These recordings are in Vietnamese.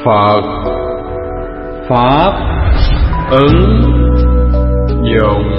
Phật Pháp ứng dụng.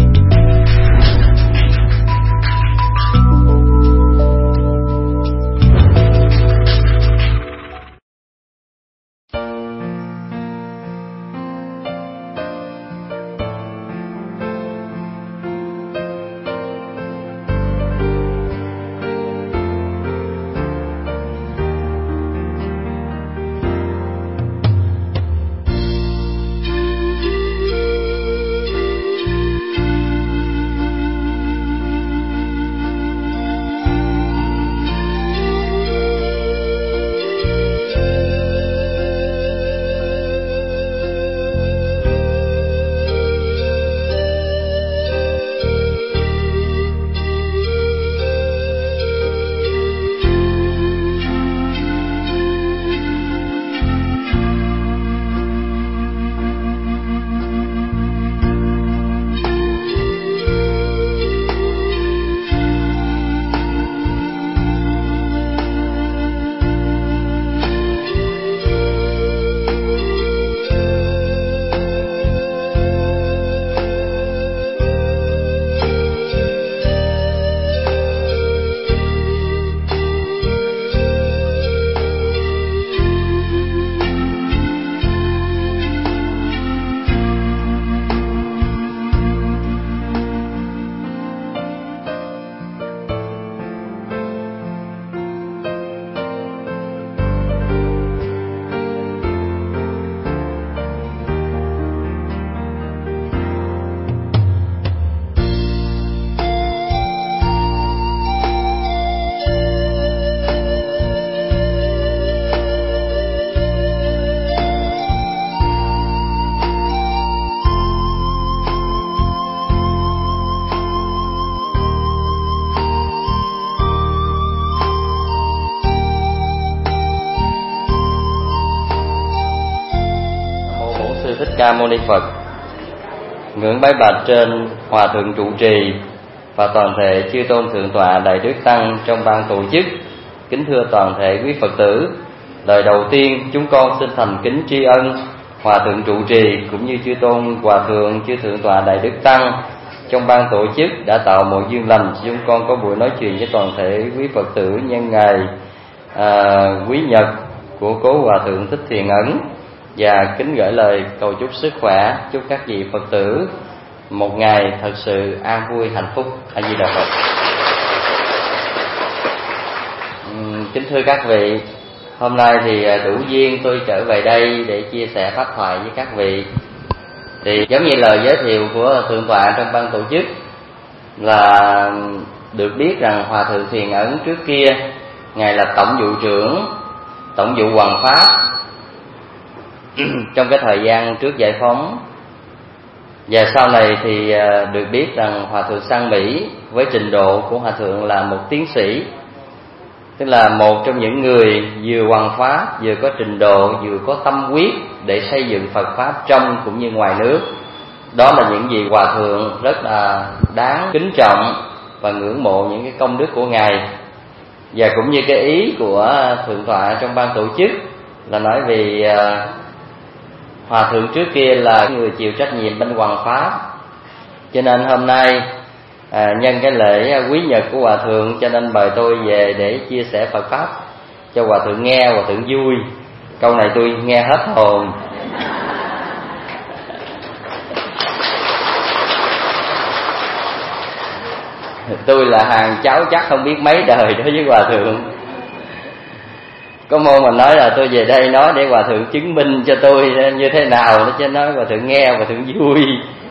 Thích Ca Mâu Ni Phật. Ngưỡng bái bạch trên Hòa thượng trụ trì và toàn thể chư tôn thượng tọa đại đức tăng trong ban tổ chức. Kính thưa toàn thể quý Phật tử, lời đầu tiên chúng con xin thành kính tri ân Hòa thượng trụ trì cũng như chư tôn hòa thượng, chư thượng tọa đại đức tăng trong ban tổ chức đã tạo mọi duyên lành chúng con có buổi nói chuyện với toàn thể quý Phật tử nhân ngày quý nhật của cố Hòa thượng Thích Thiện Ấn. Và kính gửi lời cầu chúc sức khỏe, chúc các vị Phật tử một ngày thật sự an vui hạnh phúc. A Di Đà Phật. Kính thưa các vị, hôm nay thì đủ duyên tôi trở về đây để chia sẻ pháp thoại với các vị. Thì giống như lời giới thiệu của thượng tọa trong ban tổ chức là được biết rằng Hòa thượng Thiện Ấn trước kia ngài là tổng vụ trưởng tổng vụ Hoằng Pháp trong cái thời gian trước giải phóng. Và sau này thì được biết rằng Hòa thượng sang Mỹ với trình độ của Hòa thượng là một tiến sĩ, tức là một trong những người vừa hoằng pháp, vừa có trình độ, vừa có tâm huyết để xây dựng Phật Pháp trong cũng như ngoài nước. Đó là những gì Hòa thượng rất là đáng kính trọng và ngưỡng mộ những cái công đức của ngài. Và cũng như cái ý của thượng tọa trong ban tổ chức là nói vì Hòa thượng trước kia là người chịu trách nhiệm bên Hoằng Pháp, cho nên hôm nay nhân cái lễ quý nhật của Hòa thượng, cho nên mời tôi về để chia sẻ Phật Pháp cho Hòa thượng nghe, Hòa thượng vui. Câu này tôi nghe hết hồn. Tôi là hàng cháu chắc không biết mấy đời đối với Hòa thượng. Có môn mà nói là tôi về đây nói để Hòa thượng chứng minh cho tôi như thế nào đó, chứ nói Hòa thượng nghe, Hòa thượng vui.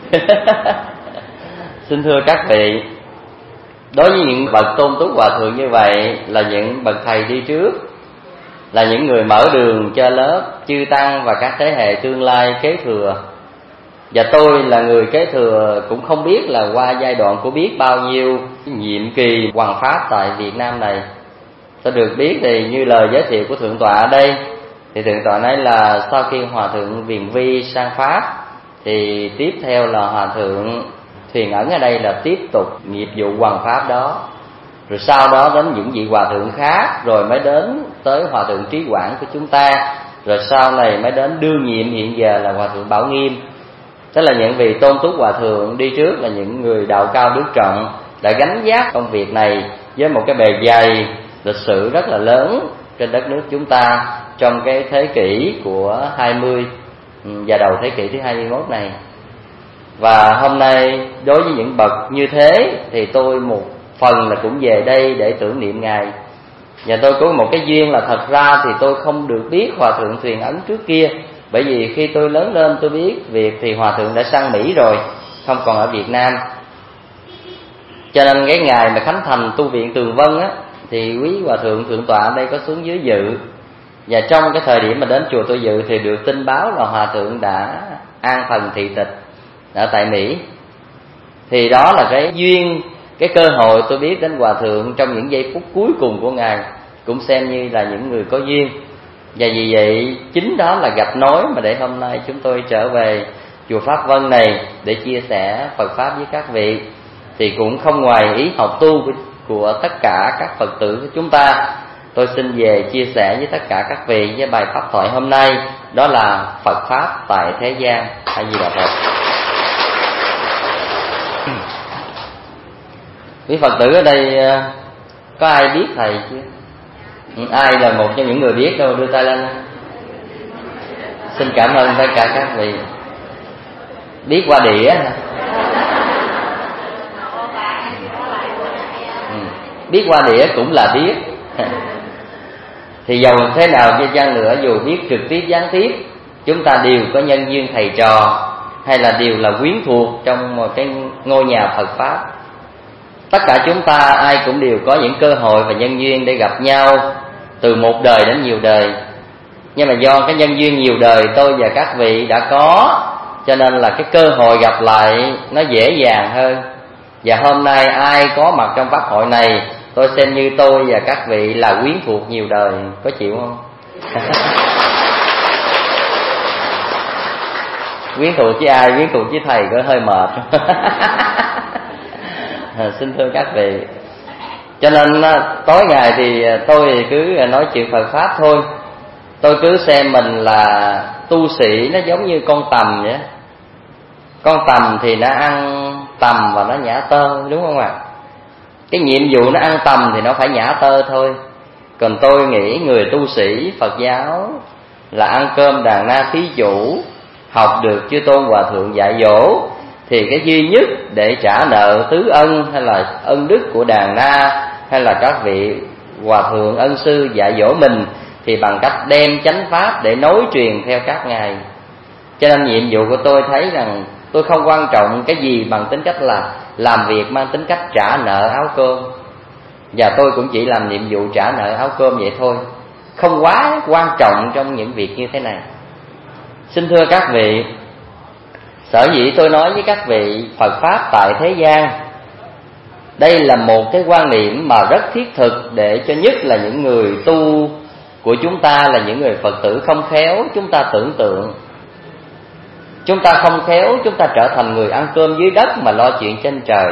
Xin thưa các vị, đối với những bậc tôn túc Hòa thượng như vậy là những bậc thầy đi trước, là những người mở đường cho lớp chư tăng và các thế hệ tương lai kế thừa. Và tôi là người kế thừa, cũng không biết là qua giai đoạn của biết bao nhiêu nhiệm kỳ hoằng pháp tại Việt Nam này. Tôi được biết thì như lời giới thiệu của thượng tọa ở đây, thì thượng tọa nói là sau khi Hòa thượng Viền Vi sang Pháp thì tiếp theo là Hòa thượng Thiện Ấn ở đây là tiếp tục nghiệp vụ hoằng pháp đó, rồi sau đó đến những vị Hòa thượng khác, rồi mới đến tới Hòa thượng Trí Quảng của chúng ta. rồi sau này mới đến đương nhiệm hiện giờ là Hòa thượng Bảo Nghiêm. Tức là những vị tôn túc hòa thượng đi trước là những người đạo cao đức trọng, đã gánh vác công việc này với một cái bề dày lịch sử rất là lớn trên đất nước chúng ta trong cái thế kỷ của 20 và đầu thế kỷ thứ 21 này. Và hôm nay đối với những bậc như thế thì tôi một phần là cũng về đây để tưởng niệm Ngài. Và tôi có một cái duyên là thật ra thì tôi không được biết Hòa thượng Thuyền Ấn trước kia, bởi vì khi tôi lớn lên tôi biết việc thì Hòa thượng đã sang Mỹ rồi, không còn ở Việt Nam. Cho nên cái ngày mà khánh thành tu viện Tường Vân á, thì quý Hòa thượng Thượng tọa ở đây có xuống dưới dự. Và trong cái thời điểm mà đến chùa tôi dự thì được tin báo là Hòa thượng đã an thần thị tịch ở tại Mỹ. Thì đó là cái duyên, cái cơ hội tôi biết đến Hòa thượng trong những giây phút cuối cùng của Ngài, cũng xem như là những người có duyên. Và vì vậy chính đó là gạch nối mà để hôm nay chúng tôi trở về chùa Pháp Vân này để chia sẻ Phật Pháp với các vị. Thì cũng không ngoài ý học tu của tất cả các Phật tử của chúng ta, tôi xin về chia sẻ với tất cả các vị với bài pháp thoại hôm nay, đó là Phật Pháp tại thế gian. A Di Đà Phật. Quý Phật tử ở đây có ai biết thầy chưa? Ai là một trong những người biết đâu, đưa tay lên. Xin cảm ơn tất cả các vị. Biết qua đĩa hả? Biết qua đĩa cũng là biết. Thì dầu thế nào đi chăng nữa, dù biết trực tiếp gián tiếp, chúng ta đều có nhân duyên thầy trò, hay là đều là quyến thuộc trong một cái ngôi nhà Phật Pháp. Tất cả chúng ta ai cũng đều có những cơ hội và nhân duyên để gặp nhau từ một đời đến nhiều đời. Nhưng mà do cái nhân duyên nhiều đời tôi và các vị đã có, cho nên là cái cơ hội gặp lại nó dễ dàng hơn. Và hôm nay ai có mặt trong pháp hội này, tôi xem như tôi và các vị là quyến thuộc nhiều đời. Có chịu không? Quyến thuộc với ai? Quyến thuộc với thầy có hơi mệt. Xin thưa các vị. Cho nên tối ngày thì tôi cứ nói chuyện Phật Pháp thôi. Tôi cứ xem mình là tu sĩ, nó giống như con tầm vậy. Con tầm thì nó ăn tầm và nó nhả tơ, đúng không ạ? Cái nhiệm vụ nó ăn tầm thì nó phải nhả tơ thôi. Còn tôi nghĩ người tu sĩ Phật giáo là ăn cơm đàn na thí chủ, học được chư tôn hòa thượng dạy dỗ, thì cái duy nhất để trả nợ tứ ân hay là ân đức của đàn na hay là các vị hòa thượng ân sư dạy dỗ mình, thì bằng cách đem chánh pháp để nối truyền theo các ngài. Cho nên nhiệm vụ của tôi thấy rằng tôi không quan trọng cái gì bằng tính cách là làm việc mang tính cách trả nợ áo cơm. Và tôi cũng chỉ làm nhiệm vụ trả nợ áo cơm vậy thôi, không quá quan trọng trong những việc như thế này. Xin thưa các vị, sở dĩ tôi nói với các vị Phật Pháp tại thế gian, đây là một cái quan niệm mà rất thiết thực để cho nhất là những người tu của chúng ta, là những người Phật tử không khéo, chúng ta tưởng tượng. Chúng ta không khéo, chúng ta trở thành người ăn cơm dưới đất mà lo chuyện trên trời.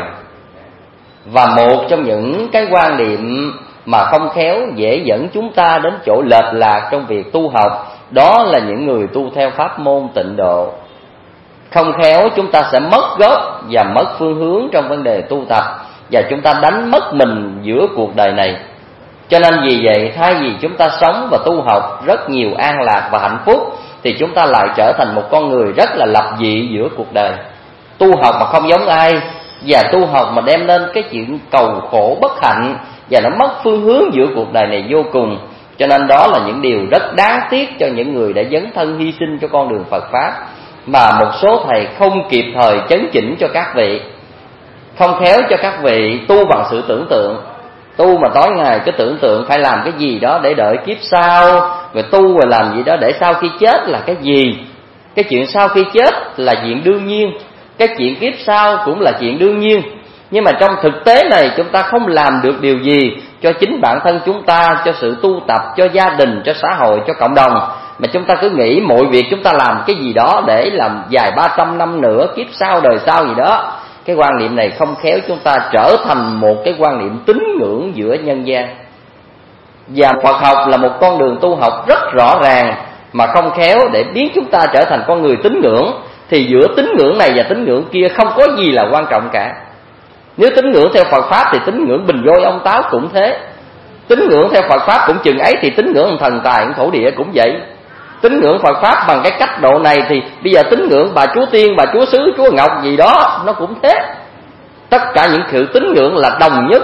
Và một trong những cái quan niệm mà không khéo dễ dẫn chúng ta đến chỗ lệch lạc trong việc tu học, đó là những người tu theo pháp môn tịnh độ. Không khéo chúng ta sẽ mất gốc và mất phương hướng trong vấn đề tu tập, và chúng ta đánh mất mình giữa cuộc đời này. Cho nên vì vậy, thay vì chúng ta sống và tu học rất nhiều an lạc và hạnh phúc, thì chúng ta lại trở thành một con người rất là lập dị giữa cuộc đời. Tu học mà không giống ai, và tu học mà đem lên cái chuyện cầu khổ bất hạnh, và nó mất phương hướng giữa cuộc đời này vô cùng. Cho nên đó là những điều rất đáng tiếc cho những người đã dấn thân hy sinh cho con đường Phật Pháp, mà một số thầy không kịp thời chấn chỉnh cho các vị. Không khéo cho các vị tu bằng sự tưởng tượng. Tu mà tối ngày cứ tưởng tượng phải làm cái gì đó để đợi kiếp sau, rồi tu rồi làm gì đó để sau khi chết là cái gì. Cái chuyện sau khi chết là chuyện đương nhiên, cái chuyện kiếp sau cũng là chuyện đương nhiên. Nhưng mà trong thực tế này chúng ta không làm được điều gì cho chính bản thân chúng ta, cho sự tu tập, cho gia đình, cho xã hội, cho cộng đồng, mà chúng ta cứ nghĩ mọi việc chúng ta làm cái gì đó để làm dài 300 năm nữa, kiếp sau, đời sau gì đó. Cái quan niệm này không khéo chúng ta trở thành một cái quan niệm tín ngưỡng giữa nhân gian. Và Phật học là một con đường tu học rất rõ ràng, mà không khéo để biến chúng ta trở thành con người tín ngưỡng, thì giữa tín ngưỡng này và tín ngưỡng kia không có gì là quan trọng cả. Nếu tín ngưỡng theo Phật Pháp thì tín ngưỡng bình voi ông táo cũng thế. Tín ngưỡng theo Phật Pháp cũng chừng ấy thì tín ngưỡng thần tài thổ địa cũng vậy. Tín ngưỡng Phật Pháp bằng cái cách độ này thì bây giờ tín ngưỡng bà Chúa Tiên, bà Chúa Xứ, Chúa Ngọc gì đó nó cũng thế. Tất cả những sự tín ngưỡng là đồng nhất.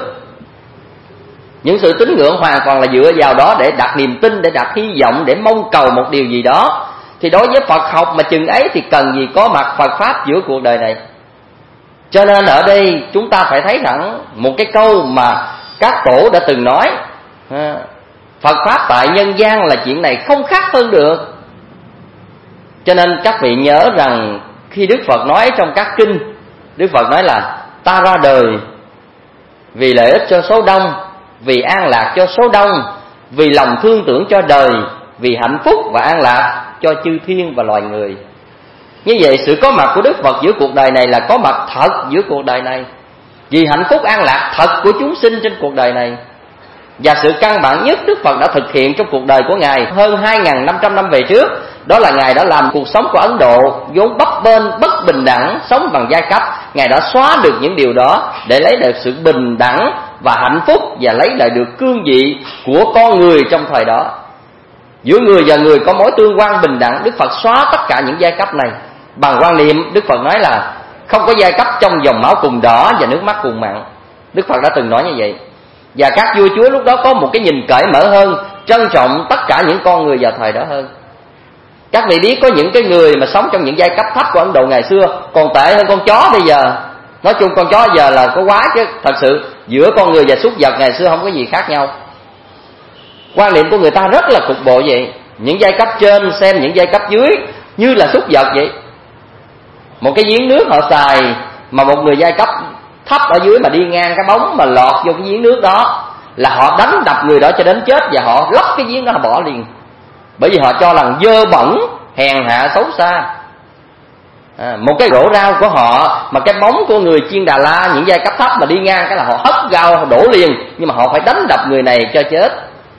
Những sự tín ngưỡng hoàn toàn là dựa vào đó để đặt niềm tin, để đặt hy vọng, để mong cầu một điều gì đó. Thì đối với Phật học mà chừng ấy thì cần gì có mặt Phật Pháp giữa cuộc đời này. Cho nên ở đây chúng ta phải thấy rằng một cái câu mà các tổ đã từng nói, Phật Pháp tại nhân gian là chuyện này không khác hơn được. Cho nên các vị nhớ rằng khi Đức Phật nói trong các kinh, Đức Phật nói là ta ra đời vì lợi ích cho số đông, vì an lạc cho số đông, vì lòng thương tưởng cho đời, vì hạnh phúc và an lạc cho chư thiên và loài người. Như vậy sự có mặt của Đức Phật giữa cuộc đời này là có mặt thật giữa cuộc đời này, vì hạnh phúc an lạc thật của chúng sinh trên cuộc đời này. Và sự căn bản nhất Đức Phật đã thực hiện trong cuộc đời của Ngài hơn 2.500 năm về trước, đó là Ngài đã làm cuộc sống của Ấn Độ vốn bấp bênh, bất bình đẳng, sống bằng giai cấp. Ngài đã xóa được những điều đó để lấy được sự bình đẳng và hạnh phúc, và lấy lại được cương vị của con người trong thời đó. Giữa người và người có mối tương quan bình đẳng. Đức Phật xóa tất cả những giai cấp này bằng quan niệm. Đức Phật nói là không có giai cấp trong dòng máu cùng đỏ và nước mắt cùng mặn. Đức Phật đã từng nói như vậy. Và các vua chúa lúc đó có một cái nhìn cởi mở hơn, trân trọng tất cả những con người vào thời đó hơn. Các vị biết có những cái người mà sống trong những giai cấp thấp của Ấn Độ ngày xưa còn tệ hơn con chó bây giờ. Nói chung con chó giờ là có quá, chứ thật sự giữa con người và súc vật ngày xưa không có gì khác nhau. Quan niệm của người ta rất là cục bộ vậy. Những giai cấp trên xem những giai cấp dưới như là súc vật vậy. Một cái giếng nước họ xài mà một người giai cấp thấp ở dưới mà đi ngang cái bóng mà lọt vô cái giếng nước đó là họ đánh đập người đó cho đến chết, và họ lấp cái giếng đó họ bỏ liền. Bởi vì họ cho rằng dơ bẩn, hèn hạ, xấu xa. Một cái rổ rau của họ mà cái bóng của người chiên Đà La, những giai cấp thấp mà đi ngang cái là họ hất rau họ đổ liền, nhưng mà họ phải đánh đập người này cho chết.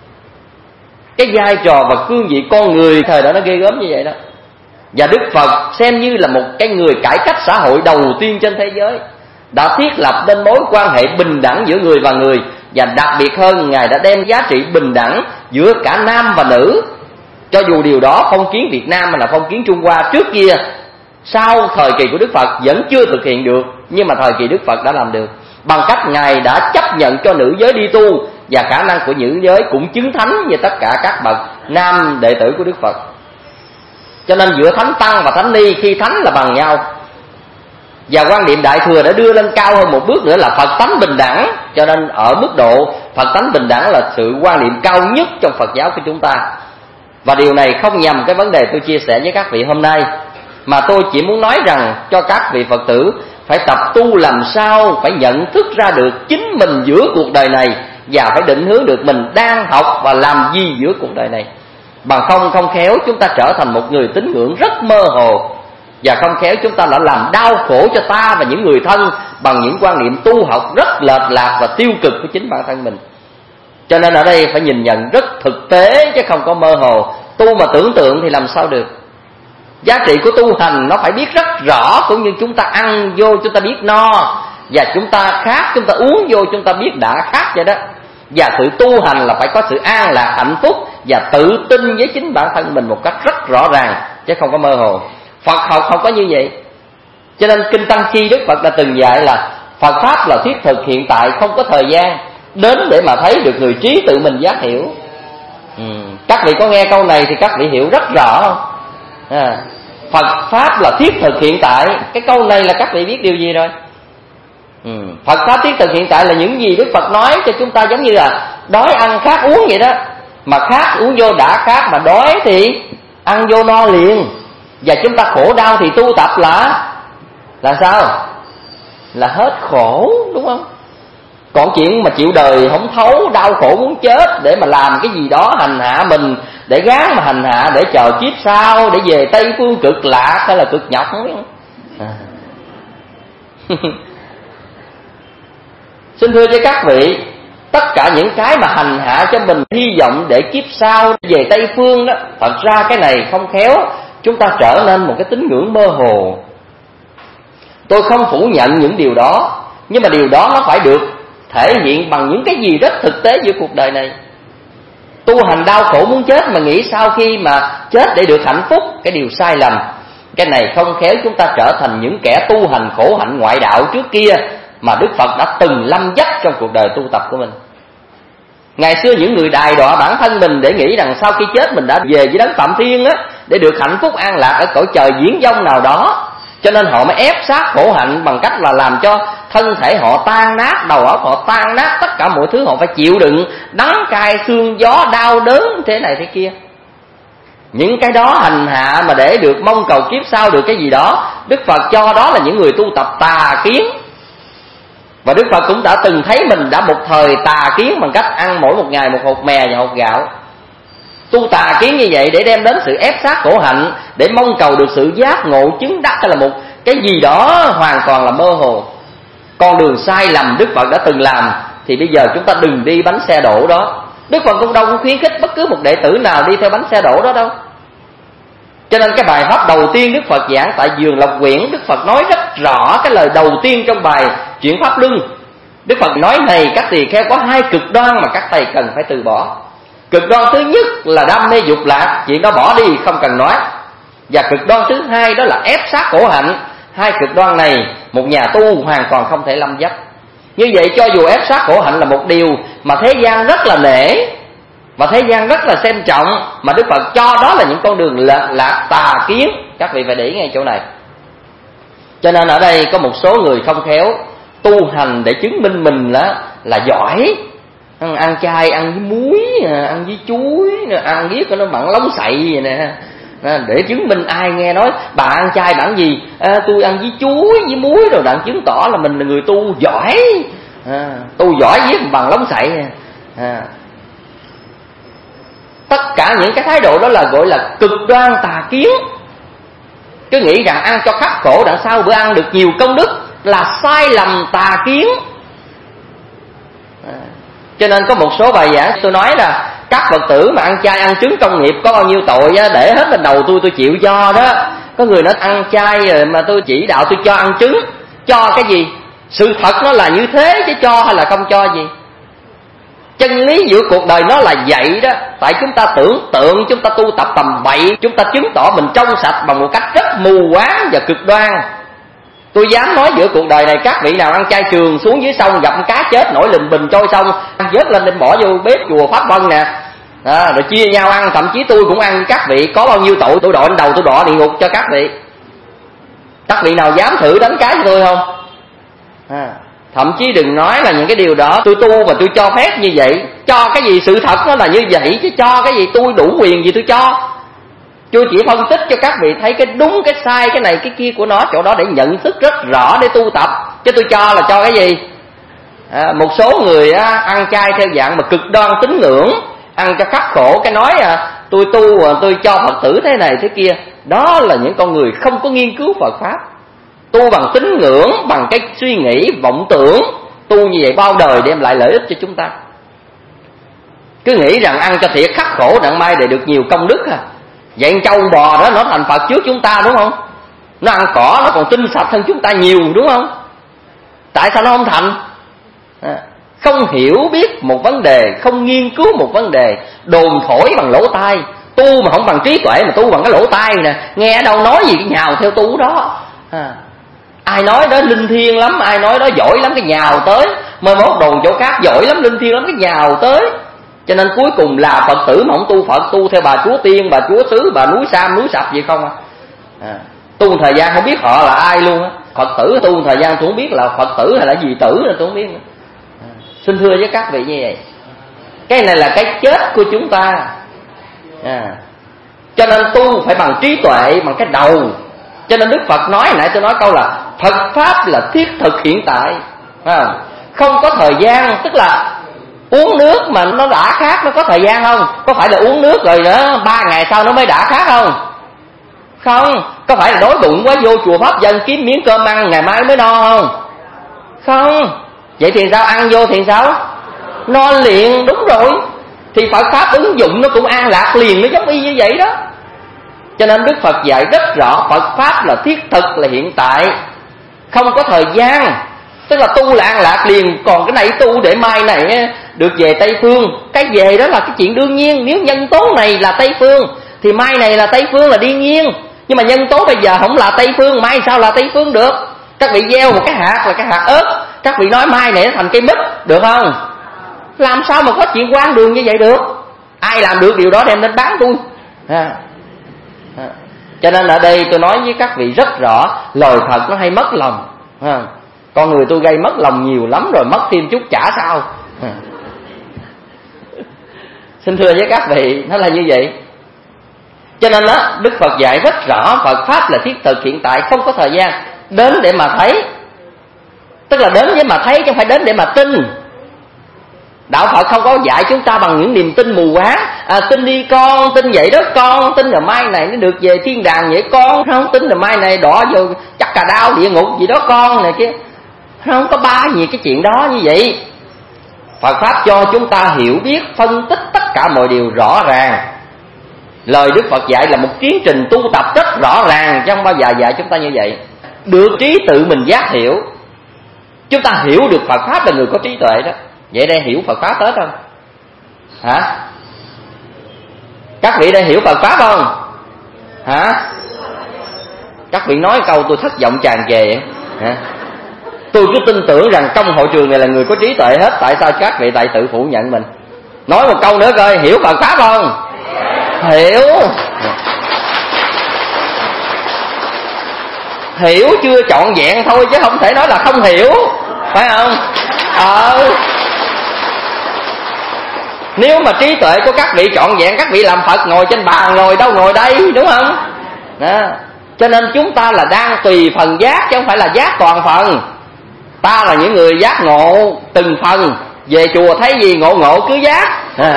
Cái vai trò và cương vị con người thời đó nó ghê gớm như vậy đó. Và Đức Phật xem như là một cái người cải cách xã hội đầu tiên trên thế giới, đã thiết lập nên mối quan hệ bình đẳng giữa người và người. Và đặc biệt hơn, Ngài đã đem giá trị bình đẳng giữa cả nam và nữ. Cho dù điều đó phong kiến Việt Nam hay là phong kiến Trung Hoa trước kia, sau thời kỳ của Đức Phật vẫn chưa thực hiện được, nhưng mà thời kỳ Đức Phật đã làm được, bằng cách Ngài đã chấp nhận cho nữ giới đi tu, và khả năng của nữ giới cũng chứng thánh như tất cả các bậc nam đệ tử của Đức Phật. Cho nên giữa thánh tăng và thánh ni khi thánh là bằng nhau. Và quan niệm Đại Thừa đã đưa lên cao hơn một bước nữa là Phật tánh bình đẳng. Cho nên ở mức độ Phật tánh bình đẳng là sự quan niệm cao nhất trong Phật giáo của chúng ta. Và điều này không nhằm cái vấn đề tôi chia sẻ với các vị hôm nay, mà tôi chỉ muốn nói rằng cho các vị Phật tử phải tập tu làm sao phải nhận thức ra được chính mình giữa cuộc đời này, và phải định hướng được mình đang học và làm gì giữa cuộc đời này. Bằng không khéo chúng ta trở thành một người tín ngưỡng rất mơ hồ, và không khéo chúng ta đã làm đau khổ cho ta và những người thân bằng những quan niệm tu học rất lệch lạc và tiêu cực của chính bản thân mình. Cho nên ở đây phải nhìn nhận rất thực tế chứ không có mơ hồ. Tu mà tưởng tượng thì làm sao được. Giá trị của tu hành nó phải biết rất rõ, cũng như chúng ta ăn vô chúng ta biết no, và chúng ta khát chúng ta uống vô chúng ta biết đã khát vậy đó. Và sự tu hành là phải có sự an lạc, hạnh phúc và tự tin với chính bản thân mình một cách rất rõ ràng, chứ không có mơ hồ. Phật học không có như vậy. Cho nên Kinh Tăng Chi Đức Phật đã từng dạy là Phật Pháp là thiết thực hiện tại, không có thời gian đến để mà thấy được người trí tự mình giác hiểu. Các vị có nghe câu này thì các vị hiểu rất rõ không? Phật Pháp là thiết thực hiện tại. Cái câu này là các vị biết điều gì rồi? Phật Pháp thiết thực hiện tại là những gì Đức Phật nói cho chúng ta, giống như là đói ăn khát uống vậy đó. Mà khát uống vô đã khát, mà đói thì ăn vô no liền. Và chúng ta khổ đau thì tu tập là sao? Là hết khổ, đúng không? Còn chuyện mà chịu đời không thấu, đau khổ muốn chết để mà làm cái gì đó hành hạ mình, để gán mà hành hạ để chờ kiếp sau, để về Tây Phương cực lạc hay là cực nhọc, không biết không? Xin thưa với các vị, Tất cả những cái mà hành hạ cho mình hy vọng để kiếp sau về Tây Phương đó, thật ra cái này không khéo chúng ta trở nên một cái tín ngưỡng mơ hồ. Tôi không phủ nhận những điều đó, nhưng mà điều đó nó phải được thể hiện bằng những cái gì rất thực tế giữa cuộc đời này. Tu hành đau khổ muốn chết mà nghĩ sau khi mà chết để được hạnh phúc, cái điều sai lầm. Cái này không khéo chúng ta trở thành những kẻ tu hành khổ hạnh ngoại đạo trước kia mà Đức Phật đã từng lâm dắt trong cuộc đời tu tập của mình. Ngày xưa những người đài đọa bản thân mình để nghĩ rằng sau khi chết mình đã về với đấng Phạm Thiên á, để được hạnh phúc an lạc ở cõi trời viễn vông nào đó, cho nên họ mới ép sát khổ hạnh bằng cách là làm cho thân thể họ tan nát, đầu óc họ tan nát, tất cả mọi thứ họ phải chịu đựng đắng cay sương gió đau đớn thế này thế kia. Những cái đó hành hạ mà để được mong cầu kiếp sau được cái gì đó, Đức Phật cho đó là những người tu tập tà kiến. Và Đức Phật cũng đã từng thấy mình đã một thời tà kiến bằng cách ăn mỗi một ngày một hột mè và hột gạo. Tu tà kiến như vậy để đem đến sự ép sát khổ hạnh, để mong cầu được sự giác ngộ chứng đắc, hay là một cái gì đó hoàn toàn là mơ hồ. Con đường sai lầm Đức Phật đã từng làm thì bây giờ chúng ta đừng đi bánh xe đổ đó. Đức Phật cũng đâu có khuyến khích bất cứ một đệ tử nào đi theo bánh xe đổ đó đâu. Cho nên cái bài pháp đầu tiên Đức Phật giảng tại Vườn Lộc Quyển, Đức Phật nói rất rõ cái lời đầu tiên trong bài Chuyển Pháp Luân. Đức Phật nói này các tỳ kheo, có hai cực đoan mà các thầy cần phải từ bỏ. Cực đoan thứ nhất là đam mê dục lạc, chuyện đó bỏ đi không cần nói. Và cực đoan thứ hai đó là ép sát khổ hạnh. Hai cực đoan này một nhà tu hoàn toàn không thể lâm dấp. Như vậy cho dù ép sát khổ hạnh là một điều mà thế gian rất là nể, mà thế gian rất là xem trọng, mà Đức Phật cho đó là những con đường lạc tà kiến. Các vị phải để ý ngay chỗ này. Cho nên ở đây có một số người không khéo tu hành để chứng minh mình là giỏi, ăn chay, ăn với muối, ăn với chuối, ăn biết nó mặn lóng xậy vậy nè, để chứng minh ai nghe nói bà ăn chay bạn gì, tôi ăn với chuối với muối, rồi đặng chứng tỏ là mình là người tu giỏi, tu giỏi với bằng lóng xậy. Tất cả những cái thái độ đó là gọi là cực đoan tà kiến. Cứ nghĩ rằng ăn cho khắc khổ đằng sau bữa ăn được nhiều công đức là sai lầm tà kiến. Cho nên có một số bài giảng tôi nói là các Phật tử mà ăn chay ăn trứng công nghiệp có bao nhiêu tội á, để hết lên đầu tôi chịu do đó. Có người nói ăn chay rồi mà tôi chỉ đạo tôi cho ăn trứng, cho cái gì? Sự thật nó là như thế chứ cho hay là không cho gì. Chân lý giữa cuộc đời nó là vậy đó. Tại chúng ta tưởng tượng, chúng ta tu tập tầm bậy, chúng ta chứng tỏ mình trong sạch bằng một cách rất mù quáng và cực đoan. Tôi dám nói giữa cuộc đời này các vị nào ăn chay trường xuống dưới sông gặp cá chết nổi lình bình trôi sông, ăn vớt lên đem bỏ vô bếp chùa Pháp Vân nè, rồi chia nhau ăn. Thậm chí tôi cũng ăn các vị, có bao nhiêu tội tôi đội lên đầu tôi đọa địa ngục cho các vị. Các vị nào dám thử đánh cá cho tôi không? Thậm chí đừng nói là những cái điều đó tôi tu mà tôi cho phép như vậy. Cho cái gì sự thật nó là như vậy, chứ cho cái gì tôi đủ quyền gì tôi cho. Tôi chỉ phân tích cho các vị thấy cái đúng cái sai, cái này cái kia của nó chỗ đó để nhận thức rất rõ để tu tập. Chứ tôi cho là cho cái gì? Một số người ăn chay theo dạng mà cực đoan tín ngưỡng, ăn cho khắc khổ, cái nói tôi tu tôi cho Phật tử thế này thế kia. Đó là những con người không có nghiên cứu Phật Pháp. Tu bằng tín ngưỡng, bằng cái suy nghĩ vọng tưởng, tu như vậy bao đời đem lại lợi ích cho chúng ta. Cứ nghĩ rằng ăn cho thiệt khắc khổ đặng mai để được nhiều công đức Vậy trâu bò đó nó thành Phật trước chúng ta đúng không? Nó ăn cỏ nó còn tinh sạch hơn chúng ta nhiều đúng không? Tại sao nó không thành? Không hiểu biết một vấn đề, không nghiên cứu một vấn đề, đồn thổi bằng lỗ tai. Tu mà không bằng trí tuệ mà tu bằng cái lỗ tai nè, nghe ở đâu nói gì cái nhào theo tu đó. Ai nói đó linh thiêng lắm, ai nói đó giỏi lắm cái nhào tới. Mới mốt đồn chỗ khác giỏi lắm, linh thiêng lắm cái nhào tới. Cho nên cuối cùng là Phật tử mà không tu Phật, tu theo bà chúa Tiên, bà chúa Xứ, bà núi Sam, núi Sập gì không tu thời gian không biết họ là ai luôn á. Phật tử tu thời gian tôi không biết là Phật tử hay là gì tử nữa tôi không biết nữa. Xin thưa với các vị như vậy, cái này là cái chết của chúng ta. Cho nên tu phải bằng trí tuệ, bằng cái đầu. Cho nên Đức Phật nói, nãy tôi nói câu là Phật Pháp là thiết thực hiện tại, không có thời gian. Tức là uống nước mà nó đã khát nó có thời gian không? Có phải là uống nước rồi nữa 3 ngày sau nó mới đã khát không? Không. Có phải là đói bụng quá vô chùa Pháp Dân kiếm miếng cơm ăn ngày mai mới no không? Không. Vậy thì sao? Ăn vô thì sao? no liền. Đúng rồi, thì Phật Pháp ứng dụng nó cũng an lạc liền, nó giống y như vậy đó. Cho nên Đức Phật dạy rất rõ, Phật Pháp là thiết thực, là hiện tại, không có thời gian. Tức là tu là an lạc liền, còn cái này tu để mai này được về Tây Phương. Cái về đó là cái chuyện đương nhiên. Nếu nhân tố này là Tây Phương thì mai này là Tây Phương là đương nhiên. Nhưng mà nhân tố bây giờ không là Tây Phương, mai sao là Tây Phương được? Các vị gieo một cái hạt là cái hạt ớt, các vị nói mai này nó thành cây mít, được không? Làm sao mà có chuyện quan đường như vậy được? Ai làm được điều đó đem đến bán tôi. Cho nên ở đây tôi nói với các vị rất rõ, lời thật nó hay mất lòng. Con người tôi gây mất lòng nhiều lắm rồi, mất thêm chút chả sao. Xin thưa với các vị, nó là như vậy. Cho nên đó, Đức Phật dạy rất rõ, Phật Pháp là thiết thực hiện tại, không có thời gian. Đến để mà thấy, tức là đến để mà thấy chứ không phải đến để mà tin. Đạo Phật không có dạy chúng ta bằng những niềm tin mù quáng. Tin đi con, tin vậy đó con, tin là mai này nó được về thiên đàng vậy con, không tin là mai này đọa vô chắc cà đau địa ngục gì đó con này kia. Không có ba gì cái chuyện đó như vậy. Phật Pháp cho chúng ta hiểu biết, phân tích tất cả mọi điều rõ ràng. Lời Đức Phật dạy là một tiến trình tu tập rất rõ ràng, chứ không bao giờ dạy chúng ta như vậy. Được trí tự mình giác hiểu. Chúng ta hiểu được Phật Pháp là người có trí tuệ đó. Vậy đây hiểu Phật Pháp hết không? Hả? Các vị đây hiểu Phật Pháp không? Hả? Các vị nói câu tôi thất vọng tràn trề. Hả? Tôi cứ tin tưởng rằng trong hội trường này là người có trí tuệ hết. Tại sao các vị tại tự phủ nhận mình? Nói một câu nữa coi, hiểu Phật Pháp không? Hiểu. Hiểu chưa trọn vẹn thôi, chứ không thể nói là không hiểu, phải không? Nếu mà trí tuệ của các vị trọn vẹn, các vị làm Phật ngồi trên bàn rồi, đâu ngồi đây, đúng không? Đó. Cho nên chúng ta là đang tùy phần giác, chứ không phải là giác toàn phần. Ta là những người giác ngộ từng phần. Về chùa thấy gì ngộ cứ giác.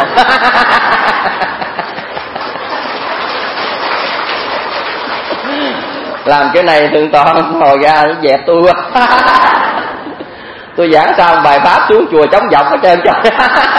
Làm cái này thường toàn ngồi ra dẹp tôi quá. Tôi giảng xong bài pháp xuống chùa chống dọc hết trơn trời.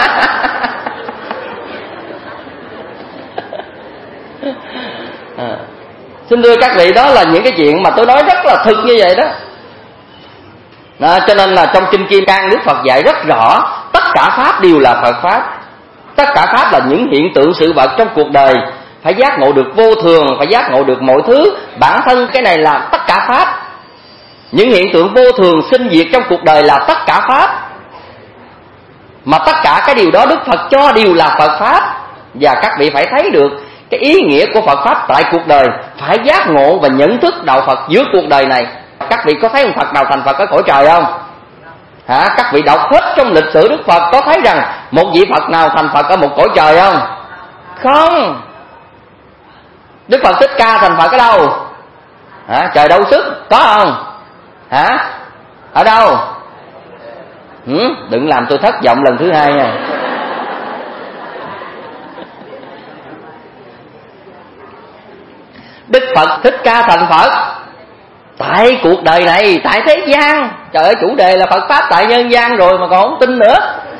Xin thưa các vị, đó là những cái chuyện mà tôi nói rất là thực như vậy đó. Cho nên là trong Kinh Kim Cang Đức Phật dạy rất rõ, tất cả Pháp đều là Phật Pháp. Tất cả Pháp là những hiện tượng sự vật trong cuộc đời. Phải giác ngộ được vô thường, phải giác ngộ được mọi thứ. Bản thân cái này là tất cả Pháp. Những hiện tượng vô thường sinh diệt trong cuộc đời là tất cả Pháp. Mà tất cả cái điều đó Đức Phật cho đều là Phật Pháp. Và các vị phải thấy được cái ý nghĩa của Phật Pháp tại cuộc đời. Phải giác ngộ và nhận thức đạo Phật giữa cuộc đời này. Các vị có thấy một Phật nào thành Phật ở cõi trời không? Hả? Các vị đọc hết trong lịch sử Đức Phật, có thấy rằng một vị Phật nào thành Phật ở một cõi trời không? Không. Đức Phật Thích Ca thành Phật ở đâu? Hả? Trời đâu sức, có không? Hả? Ở đâu? Đừng làm tôi thất vọng lần thứ hai nha. Đức Phật Thích Ca thành Phật tại cuộc đời này, tại thế gian. Trời ơi, chủ đề là Phật Pháp tại nhân gian rồi mà còn không tin nữa.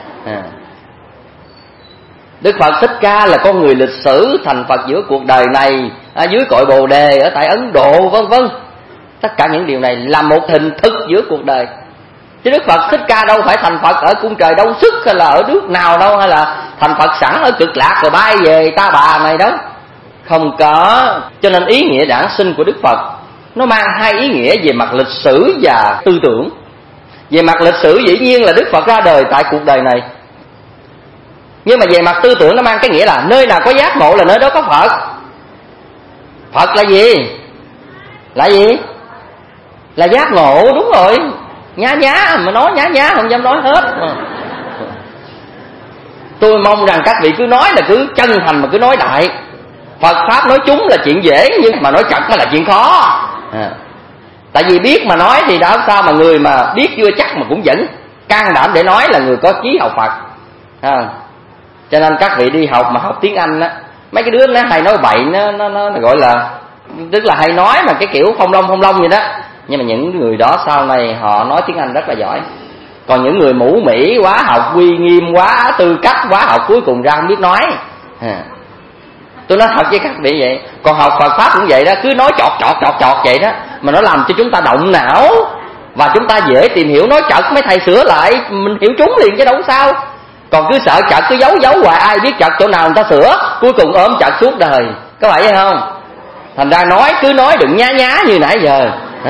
Đức Phật Thích Ca là con người lịch sử thành Phật giữa cuộc đời này, dưới cội Bồ Đề, ở tại Ấn Độ, vân vân. Tất cả những điều này là một hình thức giữa cuộc đời. Chứ Đức Phật Thích Ca đâu phải thành Phật ở cung trời đâu sức, hay là ở nước nào đâu, hay là thành Phật sẵn ở Cực Lạc rồi bay về Ta Bà này đó. Không có. Cho nên ý nghĩa đản sinh của Đức Phật nó mang hai ý nghĩa về mặt lịch sử và tư tưởng. Về mặt lịch sử dĩ nhiên là Đức Phật ra đời tại cuộc đời này. Nhưng mà về mặt tư tưởng nó mang cái nghĩa là nơi nào có giác ngộ là nơi đó có Phật. Phật là gì? Là gì? Là giác ngộ, đúng rồi. Nhá mà nói nhá không dám nói hết. Tôi mong rằng các vị cứ nói là cứ chân thành mà cứ nói đại. Phật Pháp nói chúng là chuyện dễ, nhưng mà nói chật nó là chuyện khó. Tại vì biết mà nói thì đã sao mà người mà biết chưa chắc mà cũng vẫn can đảm để nói là người có chí học Phật. Cho nên các vị đi học mà học tiếng Anh á, mấy cái đứa nó hay nói bậy, nó gọi là, tức là hay nói mà cái kiểu phong long vậy đó. Nhưng mà những người đó sau này họ nói tiếng Anh rất là giỏi. Còn những người mũ mĩ quá, học uy nghiêm quá, tư cách quá, học cuối cùng ra không biết nói. Tôi nói thật với các vị vậy. Còn học Phật Pháp cũng vậy đó, cứ nói chọt vậy đó, mà nó làm cho chúng ta động não, và chúng ta dễ tìm hiểu. Nói chật mấy thầy sửa lại, mình hiểu trúng liền chứ đâu sao. Còn cứ sợ chật, cứ giấu hoài, ai biết chật chỗ nào người ta sửa, cuối cùng ốm chật suốt đời. Có phải vậy không? Thành ra cứ nói đừng nhá như nãy giờ.